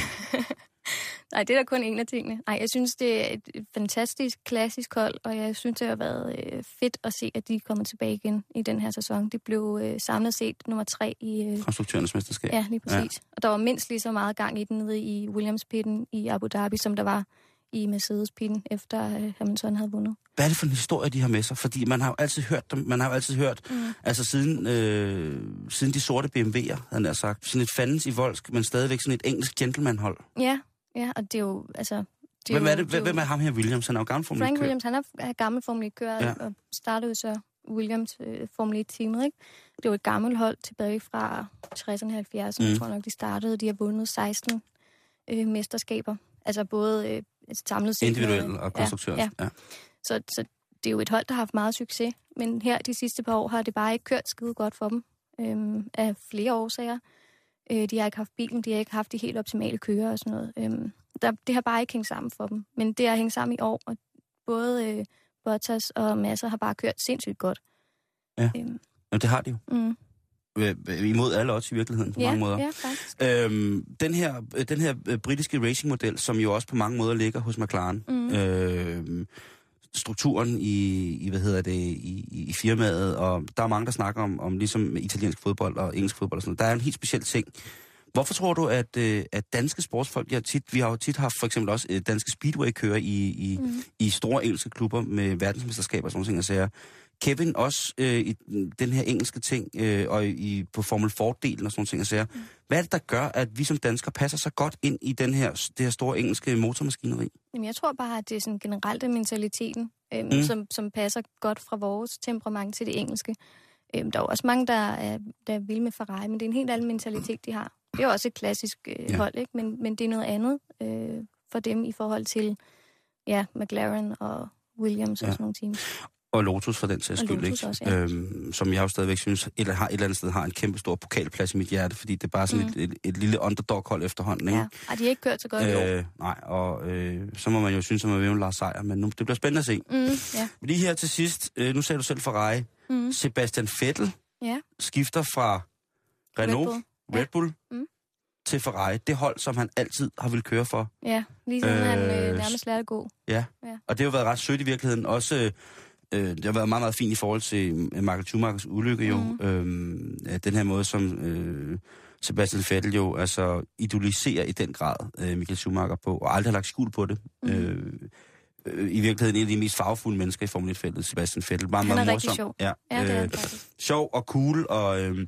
Nej, det er da kun en af tingene. Nej, jeg synes, det er et et fantastisk, klassisk hold, og jeg synes, det har været øh, fedt at se, at de er kommet tilbage igen i den her sæson. Det blev øh, samlet set nummer tre i... Øh, Konstruktørernes mesterskab. ja, lige præcis. Ja. Og der var mindst lige så meget gang i den nede i Williams-pitten i Abu Dhabi, som der var i Mercedes-pitten, efter øh, Hamilton havde vundet. Hvad er det for en historie, de har med sig? Fordi man har jo altid hørt dem. Man har jo altid hørt, Mm. altså siden, øh, siden de sorte B M W'er, havde jeg sagt. Sådan et fandens i voldsk, men stadigvæk sådan et engelsk gentleman-hold. Ja, ja, og det er jo... Altså, det Hvem jo, er det? det er jo- Hvem er ham her, Williams? Han er jo gammel Formel Frank et-kører. Williams, han er, er gammel Formel et-kører, Ja. ja. og startede så Williams øh, Formel et-teamet, ikke? Det var et gammelt hold tilbage fra tresserne og halvfjerdserne, Mm. mm. tror jeg nok, de startede. De har vundet seksten øh, mesterskaber. Altså både øh, samlet set... Individuel med- og konstruktør. Ja, Ja. ja. Så, så det er jo et hold, der har haft meget succes. Men her de sidste par år har det bare ikke kørt skide godt for dem. Øhm, af flere årsager. Øh, de har ikke haft bilen, de har ikke haft de helt optimale kører og sådan noget. Øhm, der, det har bare ikke hængt sammen for dem. Men det har hængt sammen i år, og både øh, Bottas og Massa har bare kørt sindssygt godt. Ja. Øhm, Jamen, det har de jo. mm. Øh, Imod alle odds i virkeligheden, på Ja, mange måder. ja, faktisk. Øhm, den her, den her øh, britiske racingmodel, som jo også på mange måder ligger hos McLaren, Mm. øhm, strukturen i, i, hvad hedder det, i, i firmaet, og der er mange, der snakker om, om ligesom italiensk fodbold og engelsk fodbold og sådan noget. Der er en helt speciel ting. Hvorfor tror du, at, øh, at danske sportsfolk, ja, tit, vi har jo tit haft for eksempel også øh, danske speedway-kører i, i, Mm. i store engelske klubber med verdensmesterskaber og sådan nogle ting, og sager. Kevin også øh, i den her engelske ting, øh, og i, på Formel Ford-delen og sådan nogle ting, og sager. Mm. Hvad er det, der gør, at vi som danskere passer så godt ind i den her, det her store engelske motormaskineri? Jamen, jeg tror bare, at det er sådan generelt mentaliteten, øhm, Mm. mm. som, som passer godt fra vores temperament til det engelske. Øhm, der er jo også mange, der er, der er vilde med Ferrari, men det er en helt anden mentalitet, de har. Det er jo også et klassisk øh, Ja. hold, ikke? Men, men det er noget andet øh, for dem i forhold til ja, McLaren og Williams Ja. og sådan nogle teams. Og Lotus for den sags Og skyld, Lotus ikke? også, ja. Øhm, som jeg jo stadigvæk synes, eller har et eller andet sted har en kæmpe stor pokalplads i mit hjerte, fordi det er bare sådan Mm. et, et, et lille underdog-hold efterhånden, ikke? Ja. Ej, de har ikke kørt så godt i år. Øh, nej, og øh, så må man jo synes, at man vil Lars Seier, men nu, det bliver spændende at se. Mm, ja. Lige her til sidst, øh, nu sagde du selv Ferrari. Mm. Sebastian Vettel Ja. skifter fra Renault, Red Bull. Red Ja. Bull Mm. til Ferrari. Det hold, som han altid har ville køre for. Ja, lige siden øh, han Øh, øh, nærmest lærte at gå. Ja. Ja. Og det har jo været ret sødt i virkeligheden. Også, øh, det har været meget, meget fint i forhold til Michael Schumachers ulykke jo. Mhm. Øhm, ja, den her måde, som øh, Sebastian Vettel jo altså idoliserer i den grad øh, Michael Schumacher på, og aldrig har lagt skjul på det. Mhm. Øh, øh, I virkeligheden en af de mest farvefulde mennesker i Formel et-feltet, Sebastian Vettel. Meget, Han er meget rigtig morsom. sjov. Ja, Ja, det er øh, han faktisk. sjov og cool og øh,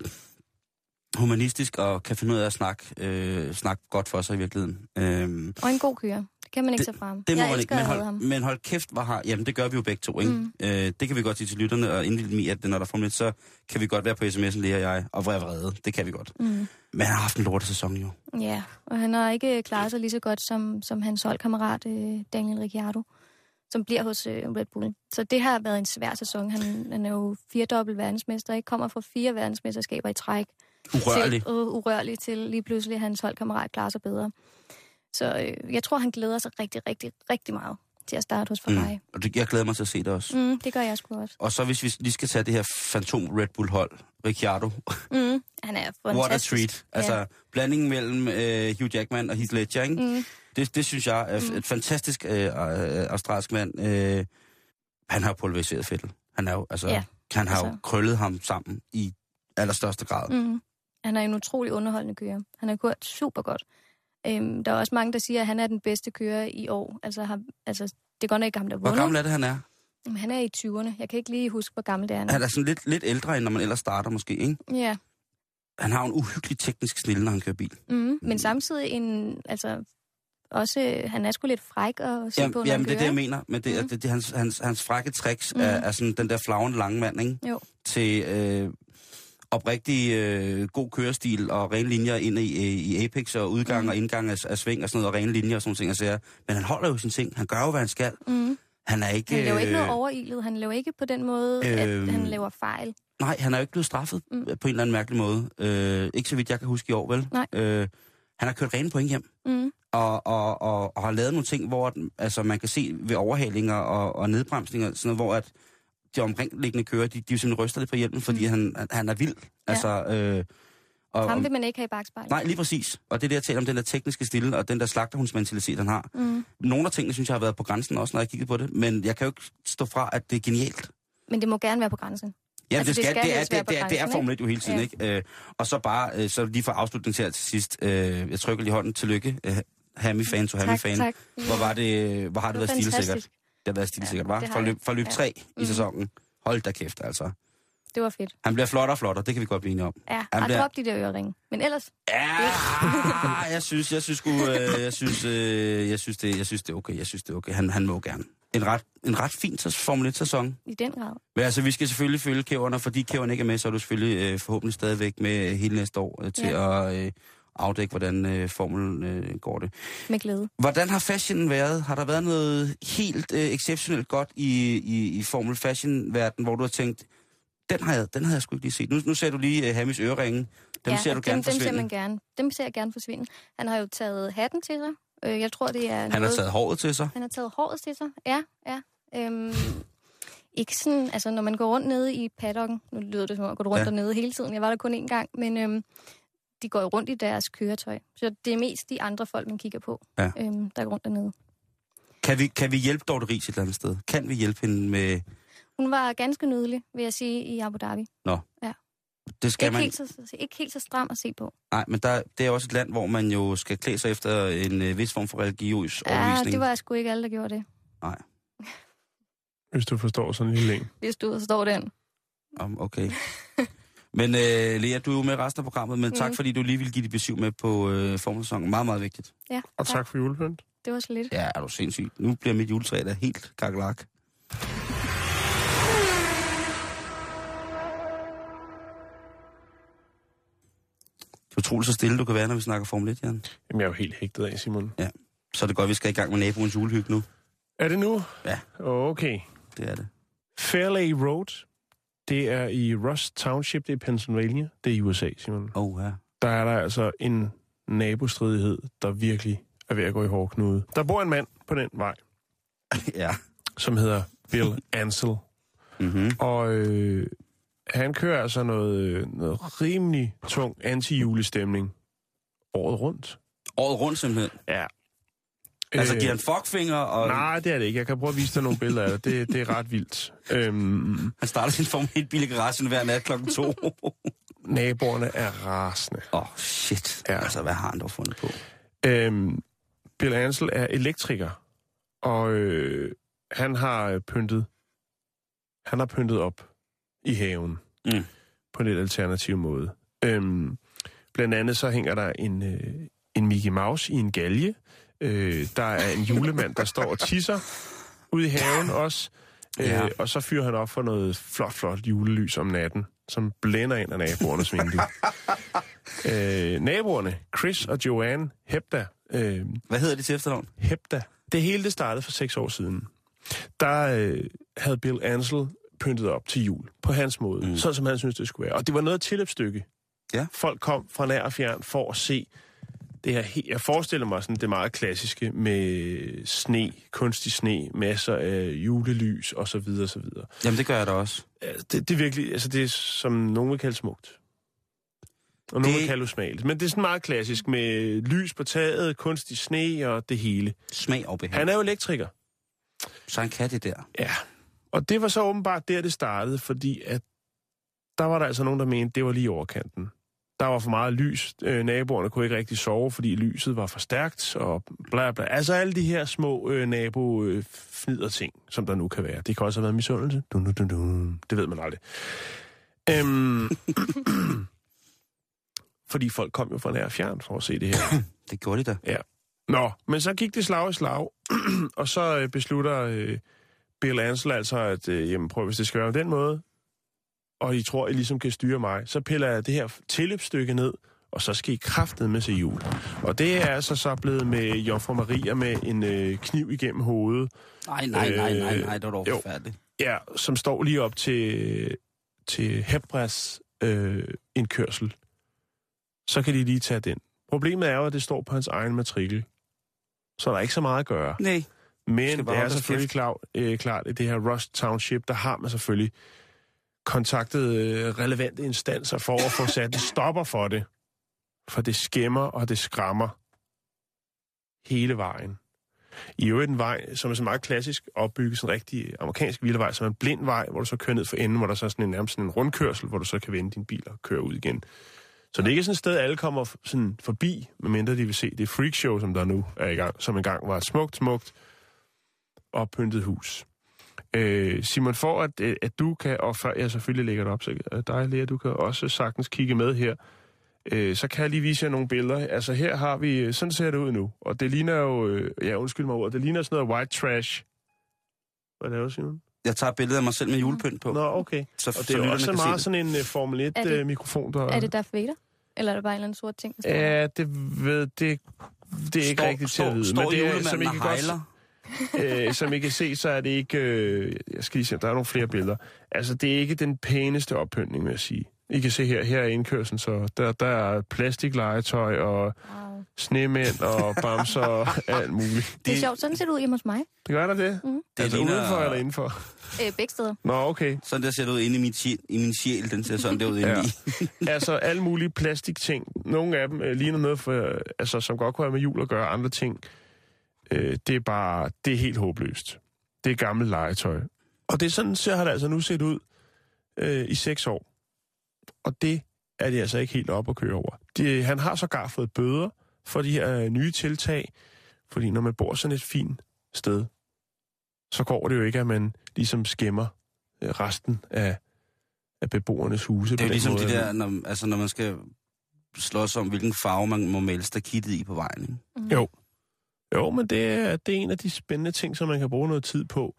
humanistisk, og kan finde ud af at snakke, øh, snakke godt for sig i virkeligheden. Øh, Og en god kører. Det kan man ikke tage fra ham. det må jeg man elsker ikke, at men have hold, ham. men hold kæft, hvor har... Jamen, det gør vi jo begge to, ikke? Mm. Øh, det kan vi godt sige til lytterne, og indvilde dem i, at når der får lidt, så kan vi godt være på sms'en, Lea og jeg, og være vrede. Det kan vi godt. Mm. Men han har haft en lortesæson jo. Ja, og han har ikke klaret sig lige så godt som, som hans holdkammerat øh, Daniel Ricciardo, som bliver hos øh, Red Bull. Så det har været en svær sæson. Han, han er jo firedobbelt verdensmester, ikke? Kommer fra fire verdensmesterskaber i træk. Urørlig. Til, øh, urørlig til lige pludselig, at hans holdkammerat klarer sig bedre. Så øh, jeg tror, han glæder sig rigtig, rigtig, rigtig meget til at starte hos Ferrari. Mm. Og det, jeg glæder mig til at se det også. Mm, det gør jeg sgu også. Og så hvis vi lige skal tage det her Phantom Red Bull-hold, Ricciardo. Mm, han er fantastisk. What a treat. Altså, ja. blandingen mellem øh, Hugh Jackman og Heath Ledger, ikke? Mm. Det, det synes jeg er mm. et fantastisk øh, øh, australsk mand. Øh, han har jo pulveriseret Vettel. Han, er jo, altså, ja, han har altså. jo krøllet ham sammen i allerstørste grad. Mm. Han er en utrolig underholdende kører. Han har kørt super godt. Øhm, der er også mange, der siger, at han er den bedste kører i år. Altså, har, altså det er godt nok ikke ham, der vundet. Hvor gammel er det, han er? Jamen, han er i tyverne. Jeg kan ikke lige huske, hvor gammel det er. Han er sådan lidt, lidt ældre, end når man ellers starter måske, ikke? Ja. Han har en uhyggelig teknisk snille, når han kører bil. Mm, men samtidig en, altså, også, han er sgu lidt fræk at se jamen, på, når jamen, det er det, jeg ikke? mener. Men det, mm. det, det, hans, hans, hans frække tricks mm. er, er sådan den der flagrende lange mand, ikke? Jo. Til øh, oprigtig øh, god kørestil og rene linjer ind i, i apex og udgang mm. og indgang af, af sving og sådan noget, og rene linjer og sådan noget ting. Altså, men han holder jo sin ting. Han gør jo, hvad han skal. Mm. Han er ikke... Han laver ikke noget overilet. Han laver ikke på den måde, øh, at han laver fejl. Nej, han er jo ikke blevet straffet mm. på en eller anden mærkelig måde. Øh, ikke så vidt jeg kan huske i år, vel? Nej. Øh, han har kørt rene point hjem. Mm. Og, og, og, og har lavet nogle ting, hvor altså, man kan se ved overhalinger og, og nedbremsninger, sådan noget, hvor at de omkringliggende kører, de, de simpelthen ryster lidt på hjelmen, fordi mm. han, han er vild. Ja. Altså, øh, og, ham vil man ikke have i bagspejlet. Nej, lige præcis. Og det er det, jeg taler om, den der tekniske stille, og den der slagterhundsmentalitet, han har. Mm. Nogle af tingene, synes jeg, har været på grænsen også, når jeg kiggede på det. Men jeg kan jo ikke stå fra, at det er genialt. Men det må gerne være på grænsen. Ja, altså, det, skal, det, skal, det, er, det, det, er, det er Formel et jo hele tiden, ja. ikke? Øh, og så bare, øh, så lige for afslutning til, til sidst, øh, jeg trykker lige hånden, tillykke, øh, Hami-fan to Hami-fan. Tak, Hvor, var det, hvor har det, det været stilsikkert? Det har været stilsikkert, ja, var? For løb, for løb ja. tre i mm. sæsonen. Hold da kæft, altså. Det var fedt. Han bliver flottere og flottere, det kan vi godt blive enige om. Ja, han og bliver... drop de der øreringe. Men ellers... Ja, jeg synes, jeg synes, jeg, øh, jeg synes, øh, jeg synes, det, jeg synes, det er okay. Jeg synes, det er okay. Han, han må gerne. En ret, en ret fin Formel et-sæson. I den grad. Men altså, vi skal selvfølgelig følge kæverne, fordi kæverne ikke er med, så er du selvfølgelig øh, forhåbentlig stadigvæk med hele næste år øh, til ja. at øh, afdække, hvordan øh, formelen øh, går det. Med glæde. Hvordan har fashionen været? Har der været noget helt øh, exceptionelt godt i, i, i Formel Fashion-verden, hvor du har tænkt, den har jeg, den havde jeg sgu ikke lige set. Nu, nu ser du lige uh, Hamis øreringe. Dem ja, ser du gerne dem, forsvinde. Dem ser man gerne. Dem ser jeg gerne forsvinde. Han har jo taget hatten til sig. Jeg tror, det er Han noget... har taget håret til sig? Han har taget håret til sig, ja. ja. Øhm, ikke sådan, altså når man går rundt nede i paddocken, nu lyder det som at gå rundt ja. dernede hele tiden. Jeg var der kun én gang, men øhm, de går jo rundt i deres køretøj. Så det er mest de andre folk, man kigger på, ja. øhm, der går rundt dernede. Kan vi, kan vi hjælpe Dorte Riis et eller andet sted? Kan vi hjælpe hende med... Hun var ganske nydelig, vil jeg sige, i Abu Dhabi. Nå. Ja. Det skal ikke, man... helt så, ikke helt så stram at se på. Nej, men der, det er også et land, hvor man jo skal klæde sig efter en uh, vis form for religiøs ja, overbevisning. Ja, det var sgu ikke alle, der gjorde det. Nej. Hvis du forstår sådan en lille en. Hvis du forstår den. Um, okay. Men uh, Lea, du er jo med resten af programmet, men mm. tak fordi du lige ville give dit besøg med på uh, formelsæsonen. Meget, meget vigtigt. Ja, og tak, tak for julepynt. Det var så lidt. Ja, er du sindssygt. Nu bliver mit juletræ da helt kakelak. Det er utroligt så stille, du kan være, når vi snakker Formel et, Jan. Jamen, jeg er jo helt hægtet af, Simon. Ja, så er det godt, vi skal i gang med naboens julehygge nu. Er det nu? Ja. Okay. Det er det. Fairley Road, det er i Rust Township, det er Pennsylvania. Det er i U S A, Simon. Oh, ja. Der er der altså en nabostridighed, der virkelig er ved at gå i hårdknude. Der bor en mand på den vej. Ja. Som hedder Bill Ansel. Mm-hmm. Og øh, han kører altså noget, noget rimelig tung anti-julestemning året rundt. Året rundt simpelthen? Ja. Altså giver han fuckfinger? Og... Nej, det er det ikke. Jeg kan prøve at vise dig nogle billeder af det. Det, det er ret vildt. Øhm, han starter sin Formel et-bil i garagen hver nat klokken to. Naboerne er rasende. Åh, oh, shit. Ja. Altså, hvad har han dog fundet på? Øhm, Bill Ansel er elektriker, og øh, han har pyntet han har pyntet op i haven mm. på en lidt alternativ måde. Øhm, blandt andet så hænger der en, øh, en Mickey Mouse i en galge. Øh, der er en julemand, der står og tisser ude i haven også. Øh, ja. Og så fyrer han op for noget flot, flot julelys om natten, som blænder ind af naboernes vindue. øh, naboerne, Chris og Joanne Hebda. Øh, Hvad hedder de til efternavn? Hebda. Det hele det startede for seks år siden. Der øh, havde Bill Ansel pyntet op til jul på hans måde, mm. sådan som han synes det skulle være. Og det var noget tilløbsstykke. Ja. Folk kom fra nær og fjern for at se det her, jeg forestiller mig sådan det meget klassiske med sne, kunstig sne, masser af julelys og så videre, så videre. Jamen, det gør jeg da også. Det, det er virkelig, altså det er som nogen vil kalde smukt. Og nogen det... vil kalde usmageligt. Men det er sådan meget klassisk med lys på taget, kunstig sne og det hele. Smag og behag. Han er jo elektriker. Så han kan det der. Ja, og det var så åbenbart der, det startede, fordi at der var der altså nogen, der mente, det var lige overkanten. Der var for meget lys. Øh, naboerne kunne ikke rigtig sove, fordi lyset var for stærkt, og bla bla. Altså alle de her små øh, nabo-fnider ting, som der nu kan være. Det kan også have været misundelse. Dun, dun, dun, dun. Det ved man aldrig. Øhm, fordi folk kom jo fra nær fjern for at se det her. Det gjorde de da. Ja. Nå, men så gik det slag i slag, og så øh, beslutter øh, Bill Ansel altså, at øh, jamen, prøv, hvis det skal være på den måde, og I tror, I ligesom kan styre mig, så piller jeg det her tilløbsstykke ned, og så skal I kraftedeme med se jul. Og det er altså så blevet med Jomfru Maria med en øh, kniv igennem hovedet. Nej, nej, nej, nej, nej, det var dog forfærdeligt. Ja, som står lige op til, til Hebras øh, indkørsel. Så kan de lige tage den. Problemet er jo, at det står på hans egen matrikel. Så der er ikke så meget at gøre. Nej. Men det er selvfølgelig klart, øh, klart, at det her Rust Township, der har man selvfølgelig kontaktet øh, relevante instanser for at få sat en stopper for det. For det skæmmer og det skræmmer hele vejen. I øvrigt en vej, som er så meget klassisk opbygget, sådan en rigtig amerikansk vildevej, som er en blind vej, hvor du så kører ned for enden, hvor der så er sådan en, nærmest sådan en rundkørsel, hvor du så kan vende din bil og køre ud igen. Så det er ikke sådan et sted, alle kommer sådan forbi, medmindre de vil se det freakshow, som der nu er i gang, som engang var et smukt, smukt oppyntet hus. Øh, Simon, for at, at du kan, og før jeg selvfølgelig lægger det op, så dig, Lea, du kan også sagtens kigge med her, øh, så kan jeg lige vise jer nogle billeder. Altså her har vi, sådan ser det ud nu, og det ligner jo, øh, ja undskyld mig ordet, det ligner sådan noget white trash. Hvad laver Simon? Jeg tager billeder af mig selv med julepynt på. Nå, okay. Så, og det så er jo også meget se sådan en uh, Formel et-mikrofon, der... Er det Darth Vader? Eller er det bare en eller anden sort ting? Ja, det ved det, det er ikke står, rigtigt står, til at vide. Står men det er, som I kan godt, øh, som I kan se, så er det ikke... Øh, jeg skal lige se, der er nogle flere billeder. Altså, det er ikke den pæneste oppyntning, vil jeg sige. I kan se her, her er indkørslen, så der, der er plastiklegetøj og wow. snemænd og bamser og alt muligt. Det er sjovt, sådan ser det ud hjemme hos mig. Det gør der det? Mm. Det altså ligner... udenfor eller indenfor? Øh, begge steder. Nå, okay. Sådan der ser det ud inde i min, sjæl, i min sjæl, den ser sådan der ud inde ja. i. Altså alle mulige plastikting. Nogle af dem øh, ligner noget, for, altså, som godt kunne have med jul at gøre. Andre ting, øh, det er bare, det er helt håbløst. Det er gammelt legetøj. Og det er sådan, så har det altså nu set ud øh, i seks år. Og det er det altså ikke helt op at køre over. De, han har sågar fået bøder for de her nye tiltag, fordi når man bor sådan et fint sted, så går det jo ikke, at man ligesom skæmmer resten af, af beboernes huse. Det er jo ligesom måde, de der, når, altså når man skal slås om, hvilken farve man må male stakittet i på vejen. Ikke? Mm. Jo. Jo, men det er, det er en af de spændende ting, som man kan bruge noget tid på,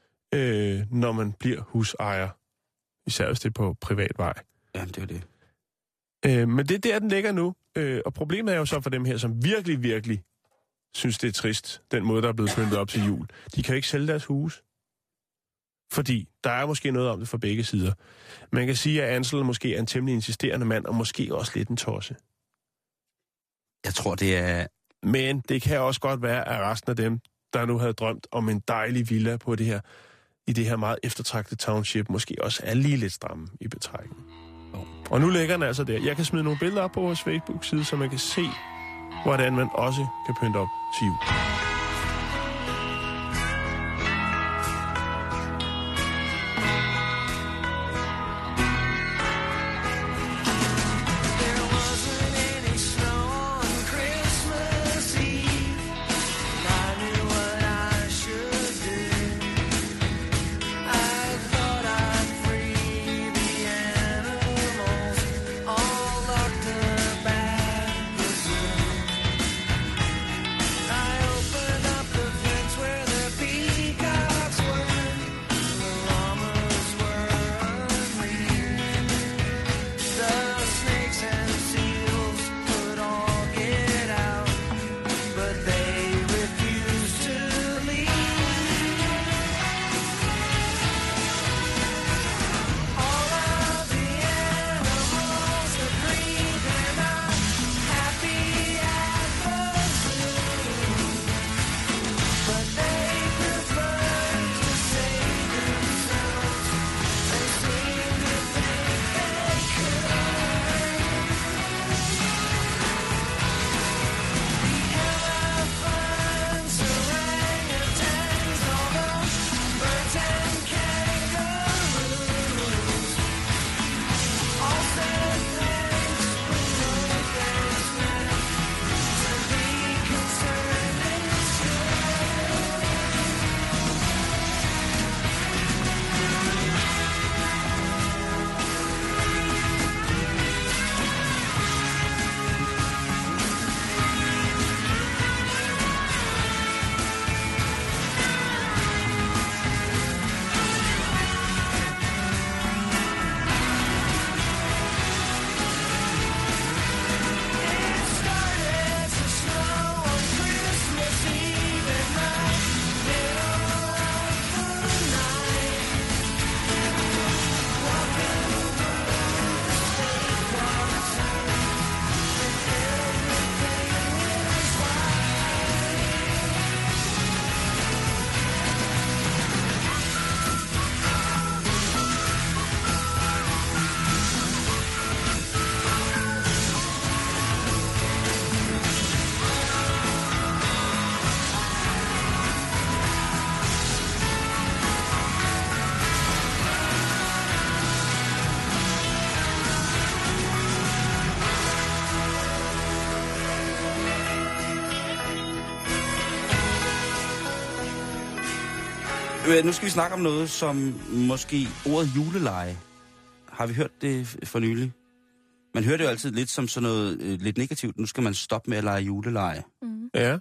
øh, når man bliver husejer. Især hvis det er på privat vej. Ja, det er det. Øh, men det er der, den ligger nu. Øh, og problemet er jo så for dem her, som virkelig, virkelig synes, det er trist, den måde, der er blevet pyntet op til jul. De kan jo ikke sælge deres hus. Fordi der er måske noget om det fra begge sider. Man kan sige, at Ansel måske er en temmelig insisterende mand, og måske også lidt en tosse. Jeg tror, det er... Men det kan også godt være, at resten af dem, der nu havde drømt om en dejlig villa på det her, i det her meget eftertragtede township, måske også er lige lidt stramme i betrækning. Og nu ligger den altså der. Jeg kan smide nogle billeder op på vores Facebook-side, så man kan se, hvordan man også kan pynte op til jul. Øh, nu skal vi snakke om noget, som måske ordet juleleje. Har vi hørt det for nylig? Man hører det jo altid lidt som sådan noget øh, lidt negativt. Nu skal man stoppe med at lege juleleje. Mm. Ja.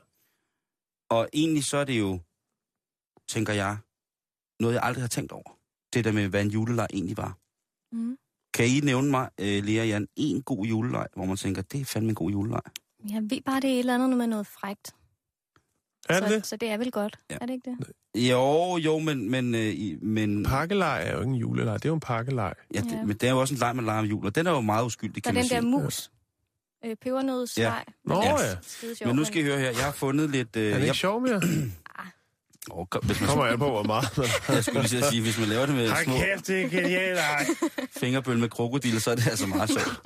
Og egentlig så er det jo, tænker jeg, noget jeg aldrig har tænkt over. Det der med, hvad en juleleg egentlig var. Mm. Kan I nævne mig, øh, Lea og Jan, en god juleleg, hvor man tænker, det er fandme en god juleleg? Jeg ved bare, det er et eller andet med noget frækt. Er det så, det? så det er vel godt, Ja. er det ikke det? Jo, jo, men... men, øh, i- men Pakkelej er jo ikke en juleleg, det er jo en pakkelej. ja, det, Ja. men det er jo også en leg, man leger om jul, og den er jo meget uskyldig, Der kan er man den der sige. mus. Øh, pebernødsleg. Nå Ja. ja. Skide sjov, Men nu skal I høre her, jeg har fundet lidt... Øh, Er det jeg, ikke sjov mere? åh, kom, hvis man, Kommer jeg på, hvor meget. jeg skulle lige til at sige, hvis man laver det med Hold små kæft, det er genialt. ej. fingerbøl med krokodil, så er det altså meget sjovt.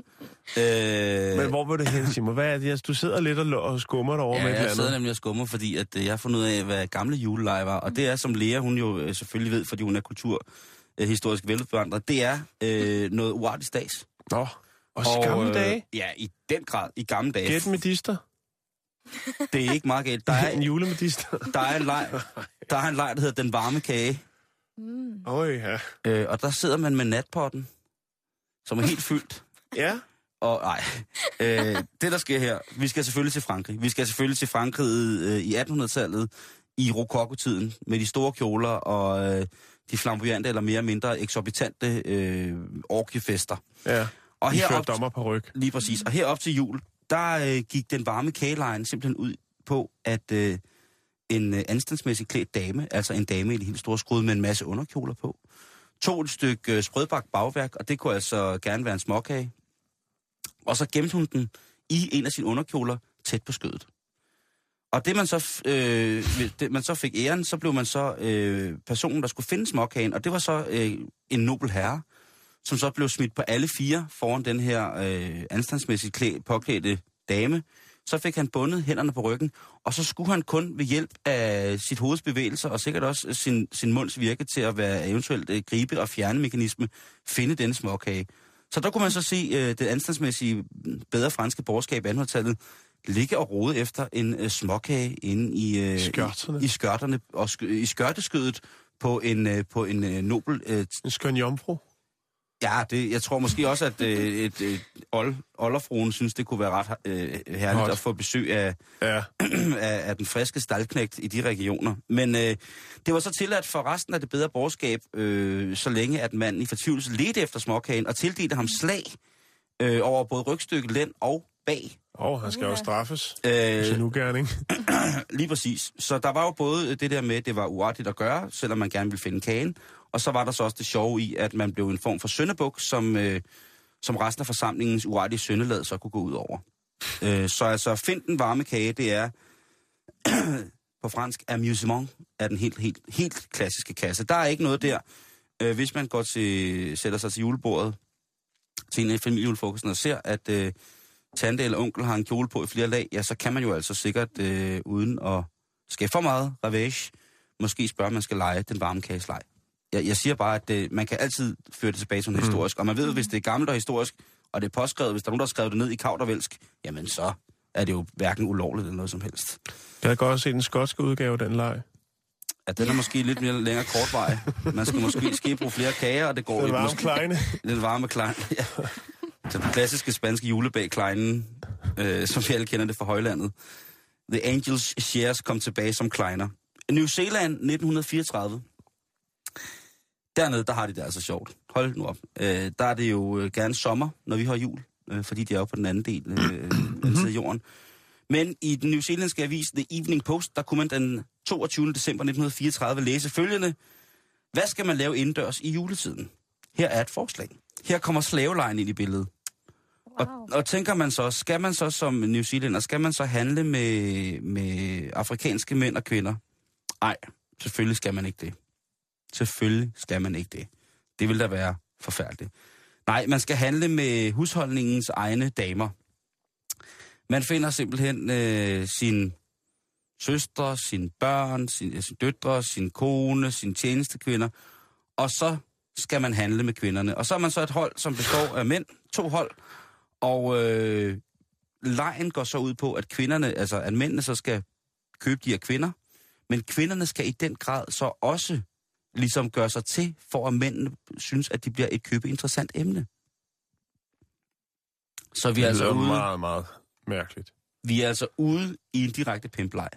Øh, Men hvor vil det hen, Simon? Hvad er det? Du sidder lidt og, og skummer derovre ja, med et jeg eller sidder andet. nemlig og skummer, fordi at, øh, jeg har fundet ud af, hvad gamle juleleje var. Og det er, som Lea, hun jo øh, selvfølgelig ved, fordi hun er kulturhistorisk øh, velbevandret, det er øh, noget uartigt stads. Nå, også i gamle dage. Øh, ja, i den grad. I gamle dage. Gæt medister. Det er ikke meget galt. Der er, En julemedister. der er en leg, der er en leg, der hedder Den Varme Kage. Mm. Øj, ja. Øh, og der sidder man med natpotten, som er helt fyldt. Ja, Og nej, øh, det der sker her, vi skal selvfølgelig til Frankrig. Vi skal selvfølgelig til Frankrig øh, i attenhundredetallet, i rokokotiden, med de store kjoler og øh, de flamboyante eller mere eller mindre eksorbitante øh, orkiefester. ja. Og I fører herop, dommer på ryg. lige præcis, og herop til jul, der øh, gik den varme kagelejen simpelthen ud på, at øh, en øh, anstandsmæssig klædt dame, altså en dame i det helt store skrud med en masse underkjoler på, tog et stykke øh, sprødbagt bagværk, og det kunne altså gerne være en småkage, og så gemte hun den i en af sine underkjoler tæt på skødet. Og det man så, øh, det, man så fik æren, så blev man så øh, personen, der skulle finde småkagen, og det var så øh, en nobel herre, som så blev smidt på alle fire foran den her øh, anstandsmæssigt klæ, påklædte dame. Så fik han bundet hænderne på ryggen, og så skulle han kun ved hjælp af sit hoveds bevægelser, og sikkert også sin, sin munds virke til at være eventuelt øh, gribe- og fjerne-mekanisme, finde denne småkage. Så der kunne man så se øh, det anstandsmæssige bedre franske borgerskab i attenhundredetallet ligge og rode efter en øh, småkage inde i, øh, Skørterne. i, i skørterne og sk- i skørteskødet på en, øh, på en øh, nobel... Øh, En skøn jomfru. ja, det, jeg tror måske også, at øh, et, et old, olderfruen synes, det kunne være ret øh, herligt Hot. at få besøg af, Ja. af, af den friske staldknægt i de regioner. Men øh, det var så tilladt for resten af det bedre borgerskab, øh, så længe at manden i fortvivlelse ledte efter småkagen og tildelte ham slag øh, over både rygstykke, lænd og bag. Åh, oh, han skal jo straffes. Øh, Sin ugerning. Lige præcis. Så der var jo både det der med, at det var uartigt at gøre, selvom man gerne ville finde kagen, og så var der så også det sjove i, at man blev en form for syndebuk, som, øh, som resten af forsamlingens uartige syndelad så kunne gå ud over. Øh, så altså, find den varme kage, det er på fransk amusement af den helt, helt, helt klassiske kasse. Der er ikke noget der. Øh, hvis man går til, sætter sig til julebordet, til en familiejulefrokosten og ser, at øh, tante eller onkel har en kjole på i flere lag, ja, så kan man jo altså sikkert, øh, uden at skabe for meget ravage, måske spørge, om man skal lege den varme kageslej. Jeg, jeg siger bare, at øh, man kan altid føre det tilbage som mm. historisk, og man ved, hvis det er gammelt og historisk, og det er påskrevet, hvis der er nogen, der har skrevet det ned i kaudervælsk, jamen så er det jo hverken ulovligt eller noget som helst. Jeg har godt set den skotske udgave af den leg. Ja, den er måske lidt mere længere kortvej. Man skal måske ske bruge flere kager, og det går Den ikke. varme Måske, kleine. den varme klein. Ja. Den klassiske spanske julebag kleinen, øh, som vi alle kender det fra højlandet. The Angels Shares kom tilbage som kleiner. New Zealand nitten fireogtredive. Dernede, der har de det altså sjovt. Hold nu op. Øh, der er det jo øh, gerne sommer, når vi har jul, øh, fordi de er jo på den anden del øh, mm-hmm. af jorden. Men i den newzealandske avis The Evening Post, der kunne man den toogtyvende december nitten fireogtredive læse følgende: hvad skal man lave indendørs i juletiden? Her er et forslag. Her kommer slavelejen ind i billedet. Wow. Og, og tænker man så, skal man så som New Zealander, skal man så handle med, med afrikanske mænd og kvinder? Nej, selvfølgelig skal man ikke det. Selvfølgelig skal man ikke det. Det vil da være forfærdeligt. Nej, man skal handle med husholdningens egne damer. Man finder simpelthen øh, sin søstre, sine børn, sine, sine døtre, sin kone, sine tjenestekvinder, og så skal man handle med kvinderne. Og så er man så et hold, som består af mænd, to hold, og øh, lejen går så ud på, at kvinderne, altså at mændene så skal købe de her kvinder, men kvinderne skal i den grad så også ligesom gør sig til, for at mændene synes, at de bliver et købeinteressant emne. Så vi er, altså ude, meget, meget mærkeligt. vi er altså ude i en direkte pimpleg.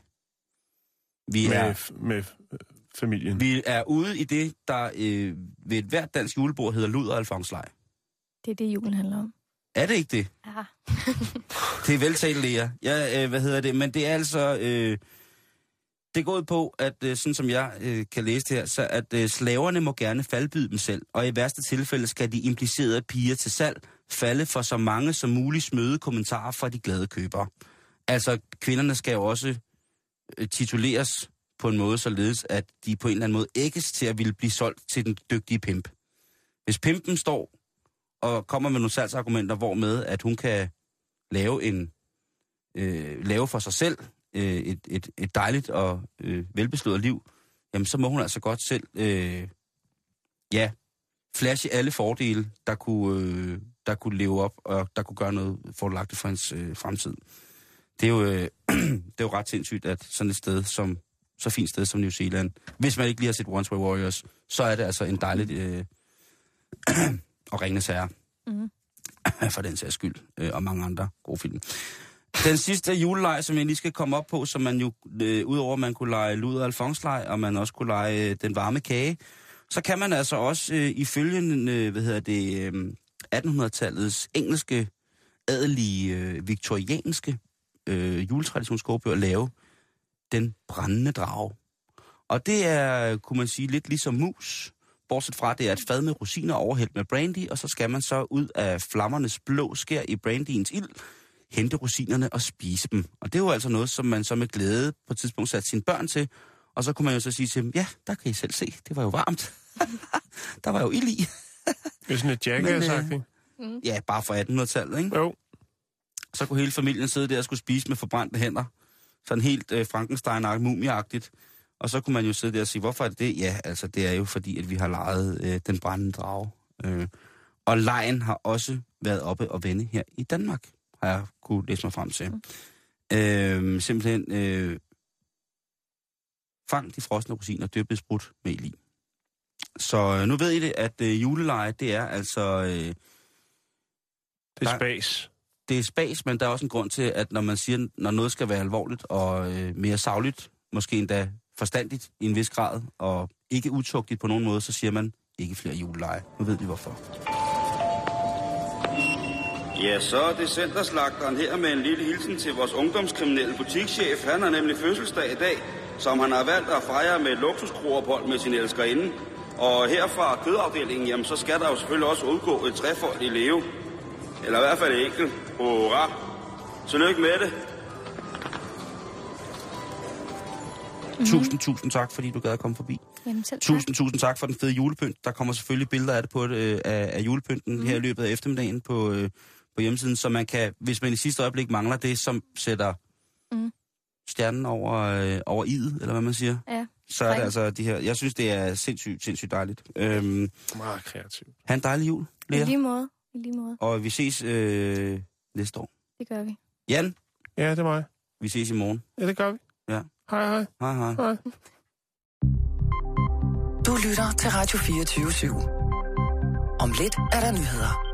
Vi med, er, med familien. vi er ude i det, der øh, ved et hvert dansk julebord hedder luder- og alfonsleg. Det er det, julen handler om. Er det ikke det? Ja. Det er veltalt, Lea. Ja, øh, hvad hedder det? Men det er altså... Øh, det går ud på, at øh, sådan som jeg øh, kan læse det her, så at øh, slaverne må gerne faldbyde dem selv, og i værste tilfælde skal de implicerede piger til salg falde for så mange som muligt smøde kommentarer fra de glade købere. Altså, kvinderne skal jo også øh, tituleres på en måde, således at de på en eller anden måde ægges til at ville blive solgt til den dygtige pimp. Hvis pimpen står og kommer med nogle salgsargumenter, hvormed at hun kan lave en øh, lave for sig selv øh, et, et, et dejligt og øh, velbesluttet liv, jamen så må hun altså godt selv øh, ja, flashe alle fordele, der kunne, øh, der kunne leve op, og der kunne gøre noget fordelagtigt for hendes øh, fremtid. Det er, jo, øh, det er jo ret sindssygt, at sådan et sted som, så fint sted som New Zealand, hvis man ikke lige har set Once Were Warriors, så er det altså en dejligt øh, og Ringenes Herre. Mm. For den sags skyld, øh, og mange andre gode film. Den sidste juleleg, som jeg lige skal komme op på, som man jo, øh, udover at man kunne lege luder- og alfonsleg, og man også kunne lege øh, den varme kage, så kan man altså også øh, ifølge øh, hvad hedder det, øh, attenhundredetallets engelske, adelige, øh, viktorianske øh, juletraditionsskogebøger lave den brændende drage. Og det er, kunne man sige, lidt ligesom mus, bortset fra, det er et fad med rosiner overhældt med brandy, og så skal man så ud af flammernes blå skær i brandyens ild, hente rosinerne og spise dem. Og det er jo altså noget, som man så med glæde på et tidspunkt satte sine børn til, og så kunne man jo så sige til dem, ja, der kan I selv se, det var jo varmt. Der var jo ild i. Det er sådan et jackass-agtigt. Mm. Ja, bare fra attenhundredetallet, ikke? Jo. Så kunne hele familien sidde der og skulle spise med forbrændte hænder. Sådan helt øh, Frankenstein-agtigt, mumieagtigt. Og så kunne man jo sidde der og sige, hvorfor er det det? Ja, altså det er jo fordi, at vi har lejet øh, den brændende drage. Øh, og lejen har også været oppe og vende her i Danmark, har jeg kunne læse mig frem til. Mm. Øh, simpelthen, øh, fang de frosne rosiner, døbet sprudt mel i. Så øh, nu ved I det, at øh, juleleje, det er altså... Øh, det er spas. Det er spas, men der er også en grund til, at når man siger, når noget skal være alvorligt og øh, mere sagligt, måske endda forstandigt i en vis grad, og ikke utugtigt på nogen måde, så siger man ikke flere juleleje. Nu ved vi hvorfor. Ja, så er det centerslagteren her med en lille hilsen til vores ungdomskriminelle butikschef. Han har nemlig fødselsdag i dag, som han har valgt at fejre med et luksuskroophold med sin elskerinde. Og her fra kødafdelingen, jamen så skal der jo selvfølgelig også udgå et trefold i leve. Eller i hvert fald et enkelt. Hurra! Tillykke med det. Mm-hmm. Tusind, tusind tak, fordi du gad at komme forbi. Jamen, selv tak. Tusind, tusind tak for den fede julepynt. Der kommer selvfølgelig billeder af det på det, øh, af, af julepynten mm. her i løbet af eftermiddagen på, øh, på hjemmesiden, så man kan, hvis man i sidste øjeblik mangler det, som sætter mm. stjernen over, øh, over i'et, eller hvad man siger, ja. så er det altså de her. Jeg synes, det er sindssygt, sindssygt dejligt. Øhm, Meget kreativt. Ha' en dejlig jul, Lea. I lige måde. I lige måde. Og vi ses øh, næste år. Det gør vi. Jan? Ja, det er mig. Vi ses i morgen. Ja, det gør vi. Ja. Hej, hej. Hej, hej. Hej. Du lytter til Radio fireogtyve syv. Om lidt er der nyheder.